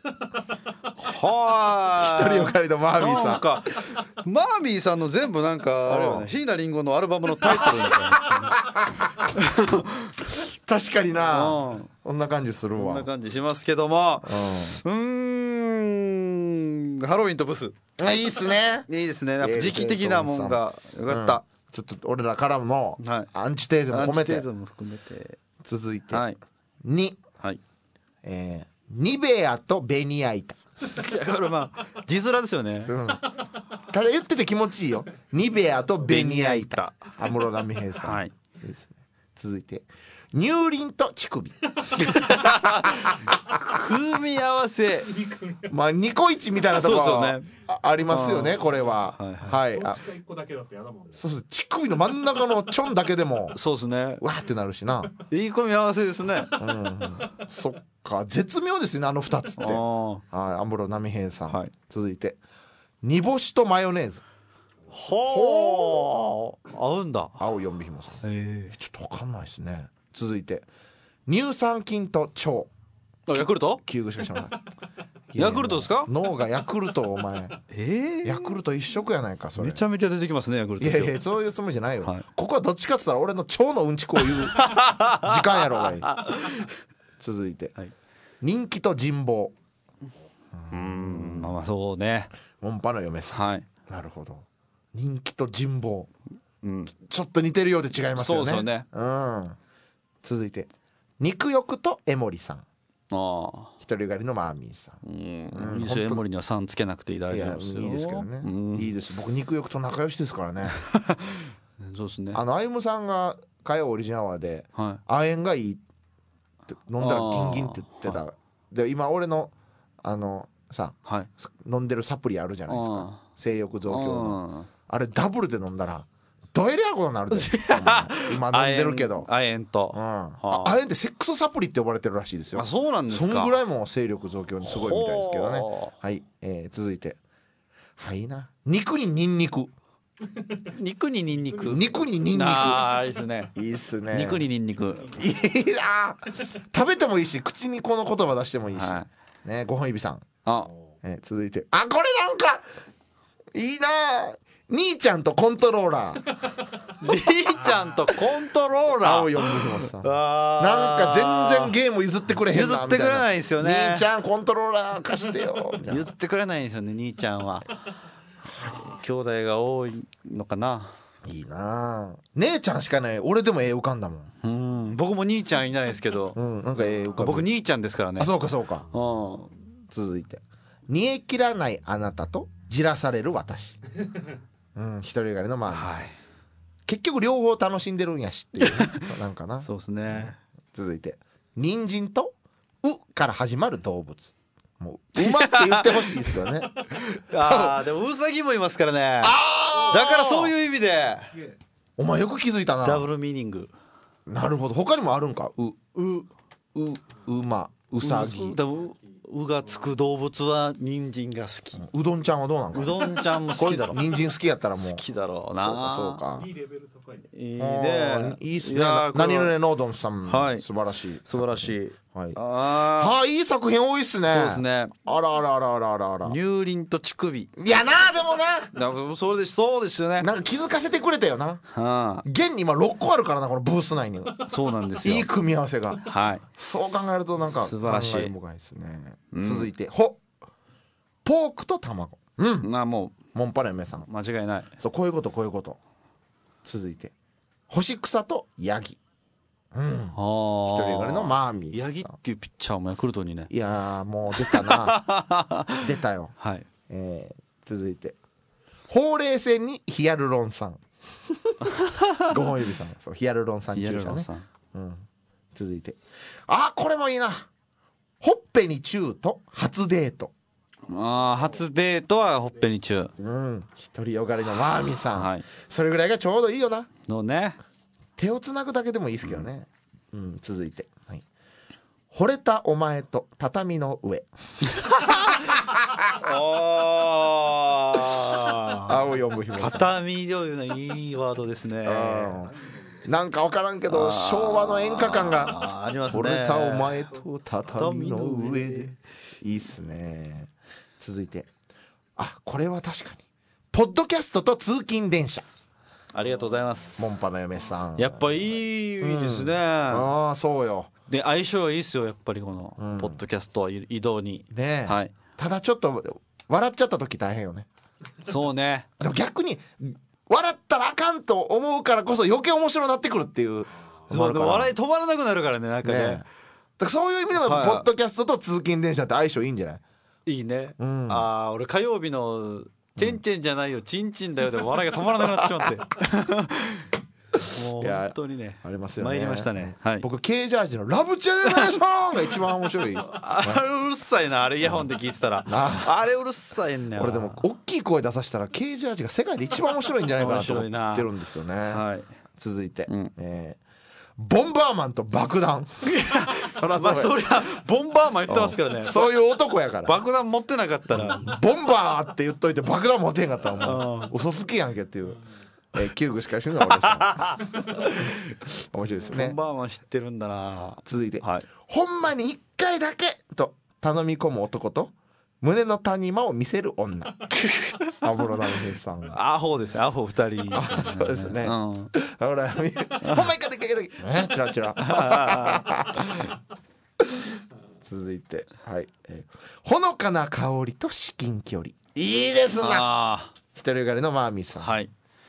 Speaker 2: は
Speaker 1: 一人よがりのマーミーさん。
Speaker 2: なんかマーミーさんの全部なんかあれよね、椎名林檎のアルバムのタイトルみたいな。
Speaker 1: 確かにな、こんな感じするわ。
Speaker 2: こんな感じしますけども、ハロウィンとブス、
Speaker 1: いいっすね。
Speaker 2: いいですね。やっぱ時期的なもんがよかった、
Speaker 1: ちょっと俺らからのアンチテーゼも込めて、続いて2、
Speaker 2: はい、
Speaker 1: ニベアとベニヤ板。
Speaker 2: いやこれまあ字面ですよね、
Speaker 1: ただ言ってて気持ちいいよ。ニベアとベニヤ板、安室奈美恵さん、
Speaker 2: はい、
Speaker 1: いいですね。続いて乳輪と乳首。
Speaker 2: 組み合わせ
Speaker 1: まあニコイチみたいなところ
Speaker 2: そうですよね、
Speaker 1: ありますよねこれは。はい、
Speaker 5: どっちか一個だけだってやだもんね。
Speaker 1: そうそう、乳首の真ん中のチョンだけでも
Speaker 2: そうですね、
Speaker 1: わーってなるしな。
Speaker 2: いい組み合わせですね。
Speaker 1: そっか、絶妙ですねあの2つって。はい、安室奈美恵さん、
Speaker 2: はい、
Speaker 1: 続いて煮干しとマヨネーズ。
Speaker 2: ほー、合うんだ。
Speaker 1: 青4匹もさん、ちょっと分かんないですね。続いて乳酸菌と腸。
Speaker 2: ヤクルト
Speaker 1: 救具しか知らない。
Speaker 2: ヤクルトですか？
Speaker 1: 脳がヤクルト、お前ヤクルト一色やないかそれ。
Speaker 2: めちゃめちゃ出てきますねヤクルト。
Speaker 1: いやいやそういうつもりじゃないよ、はい、ここはどっちかって言ったら俺の腸のうんちくを言う時間やろがいい。続いて、はい、人気と人望。
Speaker 2: まあそうね、
Speaker 1: モンパの嫁さん、はい、なるほど。人気と人望、ちょっと似てるようで違いますよね。そうですよね。続いて肉欲と江森さん。一人狩りのマーミーさん。
Speaker 2: いいですよ、江森には3つけなくていい、大丈夫ですよ。
Speaker 1: いいですけどね、いいです。僕肉欲と仲良しですからね。
Speaker 2: そうですね。
Speaker 1: 歩夢さんが火曜オリジンアワーで、はい、亜鉛がいいって飲んだらギンギンって言ってた、はい、で今俺のさ、はい、飲んでるサプリあるじゃないですか、性欲増強の。あれダブルで飲んだらどえりゃことになるで。今飲んでるけど
Speaker 2: 亜鉛と、
Speaker 1: 亜鉛ってセックスサプリって呼ばれてるらしいですよ。
Speaker 2: あ、そうなんですか。
Speaker 1: そんぐらいも勢力増強にすごいみたいですけどね。はい、続いてはいな、肉にニンニク。
Speaker 2: 肉にニンニク、
Speaker 1: 肉にニンニク、
Speaker 2: ああいいですね、
Speaker 1: いいっすね。
Speaker 2: 肉にニンニク
Speaker 1: いいな。食べてもいいし口にこの言葉出してもいいし、ね、5本指さん。続いてこれなんかいいな。兄ちゃんとコントローラー。
Speaker 2: 兄ちゃんとコントローラー。
Speaker 1: 青読むさん。なんか全然ゲーム譲ってくれへんな。
Speaker 2: 譲ってくれないですよね。
Speaker 1: 兄ちゃんコントローラー貸してよ。
Speaker 2: 譲ってくれないんですよね、兄ちゃんは。兄弟が多いのかな。
Speaker 1: いいな。姉ちゃんしかない。俺でも絵浮かんだもん。
Speaker 2: 僕も兄ちゃんいないですけど、
Speaker 1: なんか絵浮かんだ。
Speaker 2: 僕兄ちゃんですからね。
Speaker 1: あ、そうかそうか。続いて煮え切らないあなたとじらされる私。一人狩りのマーミーさん、結局両方楽しんでるんやしっていうなんかな。
Speaker 2: そうですね。
Speaker 1: 続いて人参とうから始まる動物。もう馬って言ってほしいですよね。
Speaker 2: でもウサギもいますからね。だからそういう意味で
Speaker 1: お前よく気づいたな。
Speaker 2: ダブルミーニング。
Speaker 1: なるほど。他にもあるんか。馬、うさぎ。
Speaker 2: うがつく動物は人参が好き。
Speaker 1: うどんちゃんはどうなんか。
Speaker 2: うどんちゃんも好きだろう。
Speaker 1: 人参好きやったらもう
Speaker 2: 好きだろうな。
Speaker 1: そうか。
Speaker 5: いいレベル高いね。
Speaker 1: いいね。いいっすね。何々ノードンさん、素晴らしい。
Speaker 2: 素晴らしい。
Speaker 1: はい。いい作品多いっすね。
Speaker 2: そうですね。
Speaker 1: あらあらあらあらあらあら。
Speaker 2: 乳輪と乳首。
Speaker 1: いやな、でもな。
Speaker 2: そうですよね。
Speaker 1: なんか気づかせてくれたよな。現に今6個あるからな、このブース内に。
Speaker 2: そうなんですよ。
Speaker 1: いい組み合わせが。
Speaker 2: はい。
Speaker 1: そう考えるとなんか
Speaker 2: 素晴らしい。
Speaker 1: 深いですね。続いてポークと卵。
Speaker 2: も
Speaker 1: うモンパネメさん。
Speaker 2: 間違いない。
Speaker 1: そう、こういうことこういうこと。続いて干し草とヤギ。一人狩りのマーミー。
Speaker 2: ヤギっていうピッチャーもヤクルトにね。
Speaker 1: いやもう出たな。出たよ。
Speaker 2: はい。
Speaker 1: 続いてほうれい線にヒアルロン酸。5本指さん。そう、ヒアルロン酸注射ね。続いてこれもいいな。ほっぺにチューと初デート。
Speaker 2: 初デートはほっぺにチュ
Speaker 1: ー。一人よがりのマーミーさん。それぐらいがちょうどいいよな。
Speaker 2: のね。
Speaker 1: 手をつなぐだけでもいいですけどね。続いて惚れたお前と畳の上。
Speaker 2: 青
Speaker 1: 読むひもさん。
Speaker 2: 畳というのはいいワードですね。
Speaker 1: なんか分からんけど昭和の演歌感が
Speaker 2: ありますね。
Speaker 1: 惚れたお前と畳の上でいいっすね。続いてこれは確かにポッドキャストと通勤電車。
Speaker 2: ありがとうございます。
Speaker 1: モンパの嫁さん
Speaker 2: やっぱいいですね、
Speaker 1: そうよ。
Speaker 2: で相性はいいっすよやっぱりこのポッドキャストは移動に
Speaker 1: ねえ、
Speaker 2: はい、
Speaker 1: ただちょっと笑っちゃった時大変よね。
Speaker 2: そうね。
Speaker 1: でも逆に笑ったらあかんと思うからこそ余計面白くなってくるっていう。
Speaker 2: そうでも笑い止まらなくなるからねなんかね。
Speaker 1: だからそういう意味でもポッドキャストと通勤電車って相性いいんじゃない？
Speaker 2: いいね、俺火曜日のチェンチェンじゃないよチンチンだよで笑いが止まらなくなってしまってもう本当にね
Speaker 1: ありますよね。
Speaker 2: 参りましたね、はい、
Speaker 1: 僕 K ジャージのラブチェネレーションが一番面白いです、ね、
Speaker 2: あれうるさいなあれイヤホンで聞いてたらあれうるさいね。
Speaker 1: 俺でも大きい声出させたら K ジャージが世界で一番面白いんじゃないかなと思ってるんですよね。はい、続いて、ボンバーマンと爆弾
Speaker 2: そりゃボンバーマン言ってますからね
Speaker 1: そういう男やから
Speaker 2: 爆弾持ってなかったら
Speaker 1: ボンバーって言っといて爆弾持ってへんかったらもう嘘つきやんけっていう旧具しかしない俺さ面白いですね。
Speaker 2: ボンバーマン知ってるんだな。
Speaker 1: 続いて、ほんまに1回だけと頼み込む男と胸の谷間を見せる女安室奈美恵さんが
Speaker 2: アホですよアホ2人
Speaker 1: そうですね、ほんま1回だけチラチラ続いて、ほのかな香りと至近距離。いいですな。一人狩りのマーミーさん。はい、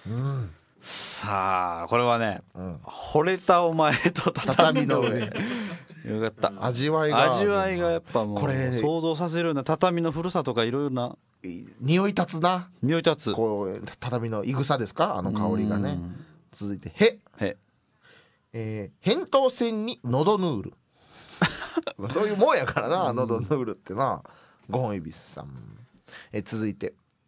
Speaker 2: さあこれはね、惚れたお前と畳の上よかった。味わいがやっぱもうこれ想像させるような畳の古さとかいろいろな
Speaker 1: 匂い立つな。
Speaker 2: 匂い立つ
Speaker 1: こう畳のいぐさですかあの香りがね。続いて扁桃腺に喉ヌールそういうもんやからな喉ヌールってな。5本指さん。続いてい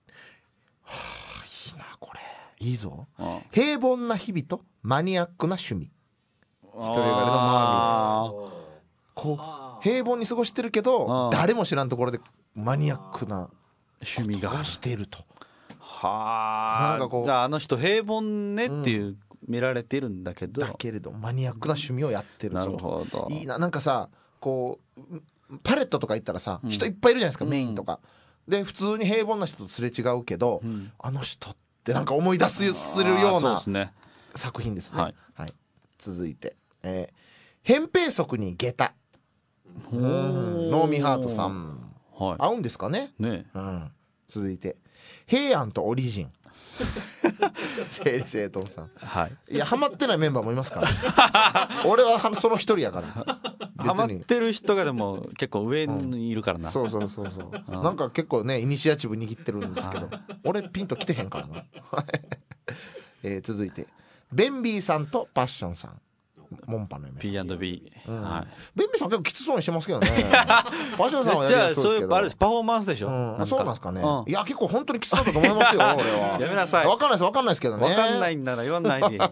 Speaker 1: いなこれいいぞ。平凡な日々とマニアックな趣味。一人狩りのマーミーさん。こう平凡に過ごしてるけど誰も知らんところでマニアックな
Speaker 2: 趣味が
Speaker 1: していると。
Speaker 2: はあ。じゃああの人平凡ねっていう見られてるんだけど、
Speaker 1: だけれどマニアックな趣味をやってるぞ。
Speaker 2: なるほど。
Speaker 1: いいな。なんかさこうパレットとか行ったらさ、人いっぱいいるじゃないですか、メインとかで普通に平凡な人とすれ違うけど、あの人ってなんか思い出するような作品ですね。続いて扁平足に下駄。ノーミハートさん、合うんですかね。続いて平安とオリジン整理整頓さん。いやハマってないメンバーもいますから俺はその一人やから
Speaker 2: ハマってる人がでも結構上にいるからな。
Speaker 1: そうなんか結構ねイニシアチブ握ってるんですけど俺ピンと来てへんからな続いてベンビーさんとパッションさん。モンパの嫁さん
Speaker 2: P&B。
Speaker 1: ベンビーさん結構きつそうにしてますけどねパッションさんは
Speaker 2: じゃあそういうパフォーマンスでしょ。
Speaker 1: そうなんですかね。いや結構本当にきつそうだと思いますよ俺は。
Speaker 2: やめなさい。
Speaker 1: 分かんないですけどね。
Speaker 2: 分かんないんなら言わないで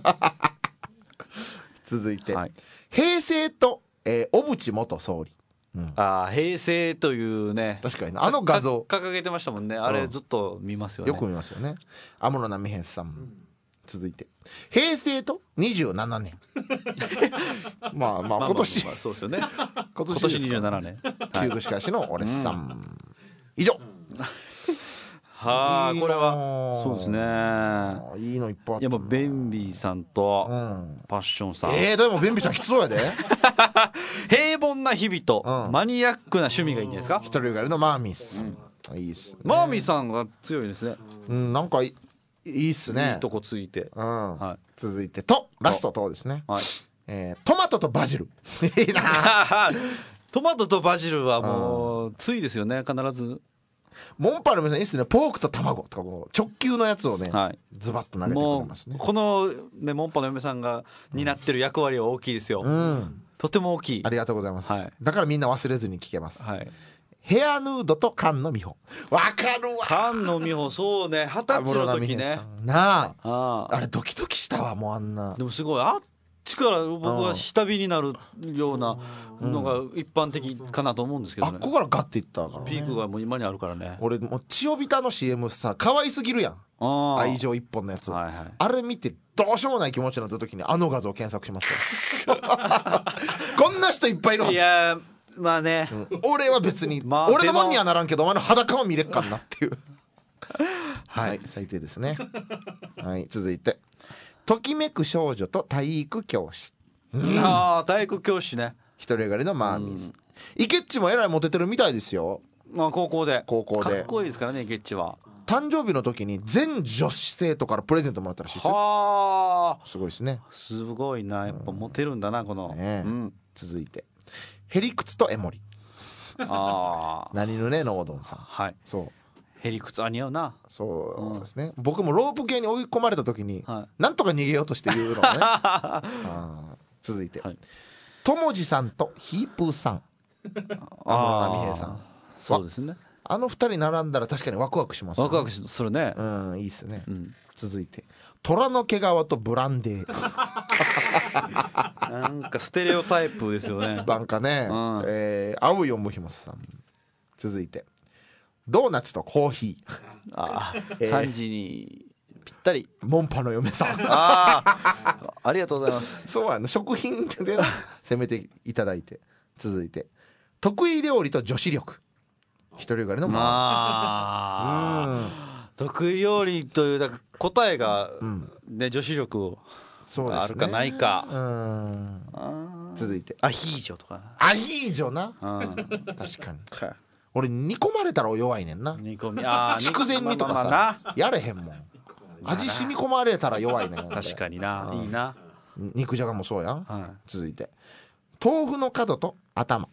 Speaker 1: 続いて平成と小渕元総理。
Speaker 2: 平成というね。
Speaker 1: 確かにあの画像
Speaker 2: 掲げてましたもんね。あれずっと見ますよね。
Speaker 1: よく見ますよね。安室奈美恵さん。続いて平成と27年まあ今年
Speaker 2: そうですよね。
Speaker 1: 今年
Speaker 2: 27年
Speaker 1: 旧具しかしの俺さん。以上。
Speaker 2: はあこれはそうですね。
Speaker 1: いいのいっぱいあった。
Speaker 2: いやもうベンビーさんとパッションさん。
Speaker 1: でもベンビーさんきつそうやで
Speaker 2: 平凡な日々とマニアックな趣味がいいんじゃないですか。
Speaker 1: 一人狩りのマーミーさん。いいっすね。
Speaker 2: マーミーさんが強いですね。
Speaker 1: なんかいいっすね。
Speaker 2: いいとこついて。
Speaker 1: 続いてラストですね。トマトとバジルいいな
Speaker 2: トマトとバジルはもうついですよね必ず。
Speaker 1: モンパの皆さんいいっすね。ポークと卵とかこう直球のやつをねズバッと投げてくれますね。
Speaker 2: このねモンパの嫁さんが担ってる役割は大きいですよ。とても大きい。
Speaker 1: ありがとうございます。だからみんな忘れずに聞けます。ヘアヌードと菅野美穂。わかるわ。
Speaker 2: 菅野美穂そうね20歳の時ね。
Speaker 1: なああれドキドキしたわもうあんな。
Speaker 2: でもすごいあっちから僕は下火になるようなのが一般的かなと思うんですけどね。
Speaker 1: あっこからガッていったからね。
Speaker 2: ピークがもう今にあるからね。
Speaker 1: 俺もう千代ビタの CM さ可愛すぎるやん。 愛情一本のやつ、はいはい、あれ見てどうしようもない気持ちになった時にあの画像検索しますからこんな人いっぱいいるはず。
Speaker 2: いやまあね、
Speaker 1: 俺は別に、俺のもんにはならんけどお前の裸は見れっかんなっていうはい、はい、最低ですねはい、続いてときめく少女と体育教師、
Speaker 2: ああ体育教師ね、
Speaker 1: 一人上がりのマーミーズ、イケッチもえらいモテてるみたいですよ。
Speaker 2: まあ高校で
Speaker 1: か
Speaker 2: っこいいですからねイケッチは。
Speaker 1: 誕生日の時に全女子生徒からプレゼントもらったらしいですよ。
Speaker 2: はあ
Speaker 1: すごいですね。
Speaker 2: すごいな、やっぱモテるんだなこの、
Speaker 1: ね、続いてヘリクツとエモリあ何ぬねのおどんさん、
Speaker 2: はい、
Speaker 1: そう
Speaker 2: ヘリクツ似合うな。
Speaker 1: そうですね、僕もロープ系に追い込まれた時に、はい、なんとか逃げようとして言うのね続いて、はい、ともじさんとヒープーさん、安室奈美恵さん、
Speaker 2: そうですね、
Speaker 1: あの二人並んだら確かにワクワクしますね。
Speaker 2: ワクワクするね。
Speaker 1: いいっすね、続いて虎の毛皮とブランデー
Speaker 2: なんかステレオタイプですよね
Speaker 1: なんかね、青い四分ひもさん。続いてドーナツとコーヒ
Speaker 2: ー3時にぴったり
Speaker 1: モンパの嫁さん
Speaker 2: ありがとうございます。
Speaker 1: そうやな、食品で攻めていただいて。続いて得意料理と女子力、一人上がりの
Speaker 2: 得意料理というだから答えが、ね、女子力あるかないか。
Speaker 1: 続いて
Speaker 2: アヒージョとか。
Speaker 1: アヒージョな、確かに俺煮込まれたら弱いねんな。
Speaker 2: 煮込み
Speaker 1: 筑前煮とかさ、やれへんもん。味染み込まれたら弱いねん。
Speaker 2: 確かにな、いいな。
Speaker 1: 肉じゃがもそうやん、続いて豆腐の角と頭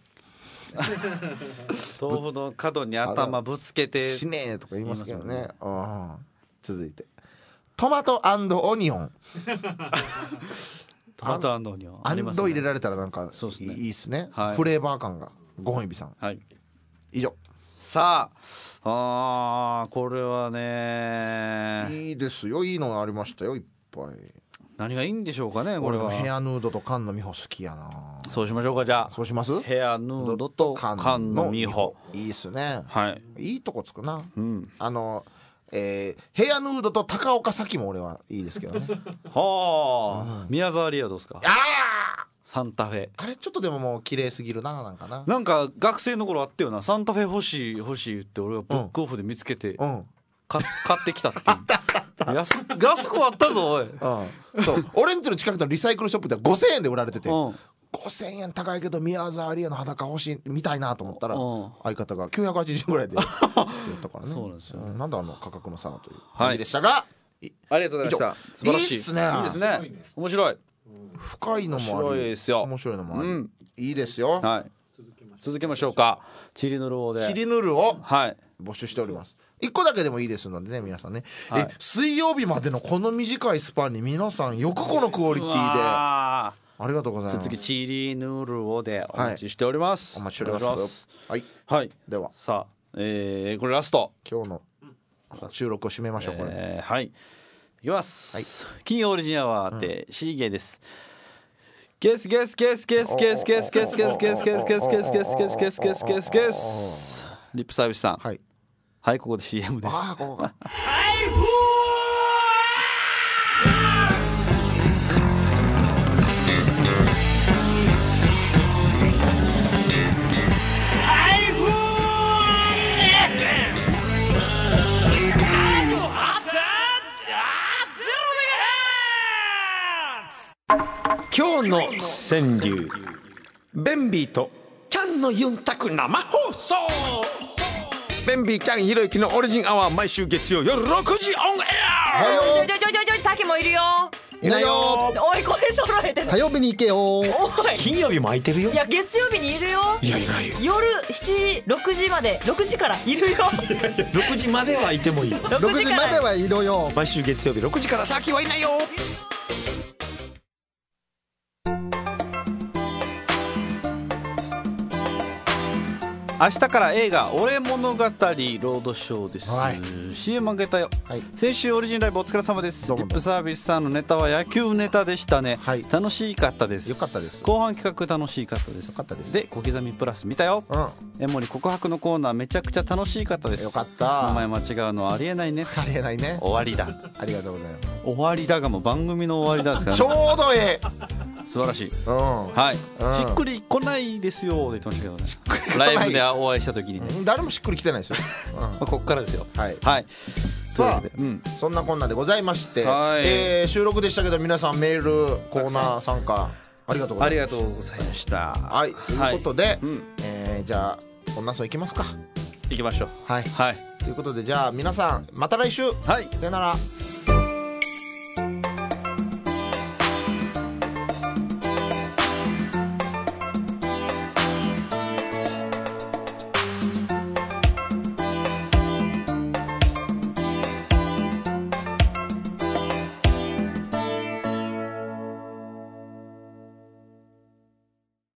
Speaker 2: 豆腐の角に頭ぶつけて
Speaker 1: 死ねえとか言いますけどね。続いてトマト&オニオン
Speaker 2: トマト&オニオン
Speaker 1: アンド入れられたらなんかいいっすね、フレーバー感が。5本指さん、以上。
Speaker 2: さあこれはね
Speaker 1: いいですよ、いいのがありましたよいっぱい。
Speaker 2: 何がいいんでしょうかねこれは。
Speaker 1: ヘアヌードと菅野美穂好きやな。
Speaker 2: そうしましょうか。じゃあ
Speaker 1: そうします。
Speaker 2: ヘアヌードと菅野美穂、
Speaker 1: いいっすね。
Speaker 2: い
Speaker 1: いとこつくな。ヘアヌードと高岡早紀も俺はいいですけどね
Speaker 2: はあ、宮沢りえはどうですか。サンタフェ。
Speaker 1: あれちょっとでももう綺麗すぎるな。
Speaker 2: なんか学生の頃あったよな、サンタフェ欲しい言って俺がブックオフで見つけて、買ってきたっていう安くあったぞおい。
Speaker 1: そう俺んちの近くのリサイクルショップでは5000円で売られてて、5000円高いけど宮沢りえの裸欲しいみたいなと思ったら、相方が980円ぐらいでやったからね。
Speaker 2: そうなんですよ、
Speaker 1: なんだあの価格の差という感じでしたが、
Speaker 2: ありがとうございました。素晴らしい。
Speaker 1: いいっすね。
Speaker 2: いいですね。面白い。
Speaker 1: 深いのもあり、
Speaker 2: 面白いですよ。
Speaker 1: 面白いのもあり、いいですよ。
Speaker 2: 続けましょうか。チリヌルを
Speaker 1: チリヌルを募集しております。1個だけでもいいですのでね皆さんね、水曜日までのこの短いスパンに皆さんよくこのクオリティでありがとうございます。
Speaker 2: 続きチリヌルをでお待ちしております。
Speaker 1: お待ちしております。
Speaker 2: はい、
Speaker 1: では
Speaker 2: さあ、これラスト、
Speaker 1: 今日の収録を締めましょう。これ
Speaker 2: いきます。金曜オリジンアワーでシリゲーです。ゲスゲスゲスゲスゲスゲスゲスゲスゲスゲスゲスゲスゲスゲスゲスゲスゲスゲスリップサービスさん、はい、ここで CM です。
Speaker 1: ここか。
Speaker 6: 今日の川柳、ベンビーとキャンのユンタク生放送。ベンビーキャンひろゆきのオリジンアワー、毎週月曜夜6時オンエア。
Speaker 7: さっきもいるよ。
Speaker 1: いないよ。
Speaker 7: おい声揃えて。
Speaker 1: 火曜日に行けよ。
Speaker 6: 金曜日も空いてるよ。
Speaker 7: いや月曜日にいるよ。
Speaker 6: いやいないよ。
Speaker 7: 夜7時6時まで、6時からいるよ。
Speaker 6: 6時まではいてもいいよ。
Speaker 1: 6時まではいるよ。
Speaker 6: 毎週月曜日6時から先はいないよ。
Speaker 2: 明日から映画「俺物語」ロードショーです、
Speaker 1: はい、
Speaker 2: CM あげたよ、
Speaker 1: はい、
Speaker 2: 先週オリジンライブお疲れ様です。リップサービスさんのネタは野球ネタでしたね、はい、楽しかったです。
Speaker 1: よかったです。
Speaker 2: 後半企画楽しかったです。
Speaker 1: よかったです。
Speaker 2: で小刻みプラス見たよ、江森告白のコーナーめちゃくちゃ楽しかったです。
Speaker 1: よかった。
Speaker 2: 名前間違うのはありえないね。
Speaker 1: ありえないね。
Speaker 2: 終わりだ。
Speaker 1: ありがとうございます。
Speaker 2: 終わりだがもう番組の終わりだですから、
Speaker 1: ね、ちょうどええ。
Speaker 2: 素晴らしい、はい、しっくり来ないですよって言ってましたけどね、ライブでお会いした時にね、
Speaker 1: 誰もしっくり来てないですよ、
Speaker 2: ここからですよ。はい、
Speaker 1: はい、さあ、そんなこんなでございまして、収録でしたけど皆さんメールコーナー参加ありがとうございました。
Speaker 2: ありがとうございました。
Speaker 1: はい、ということで、じゃあ女層いきますか。
Speaker 2: いきましょう。
Speaker 1: はい、ということでじゃあ皆さんまた来週、さよなら。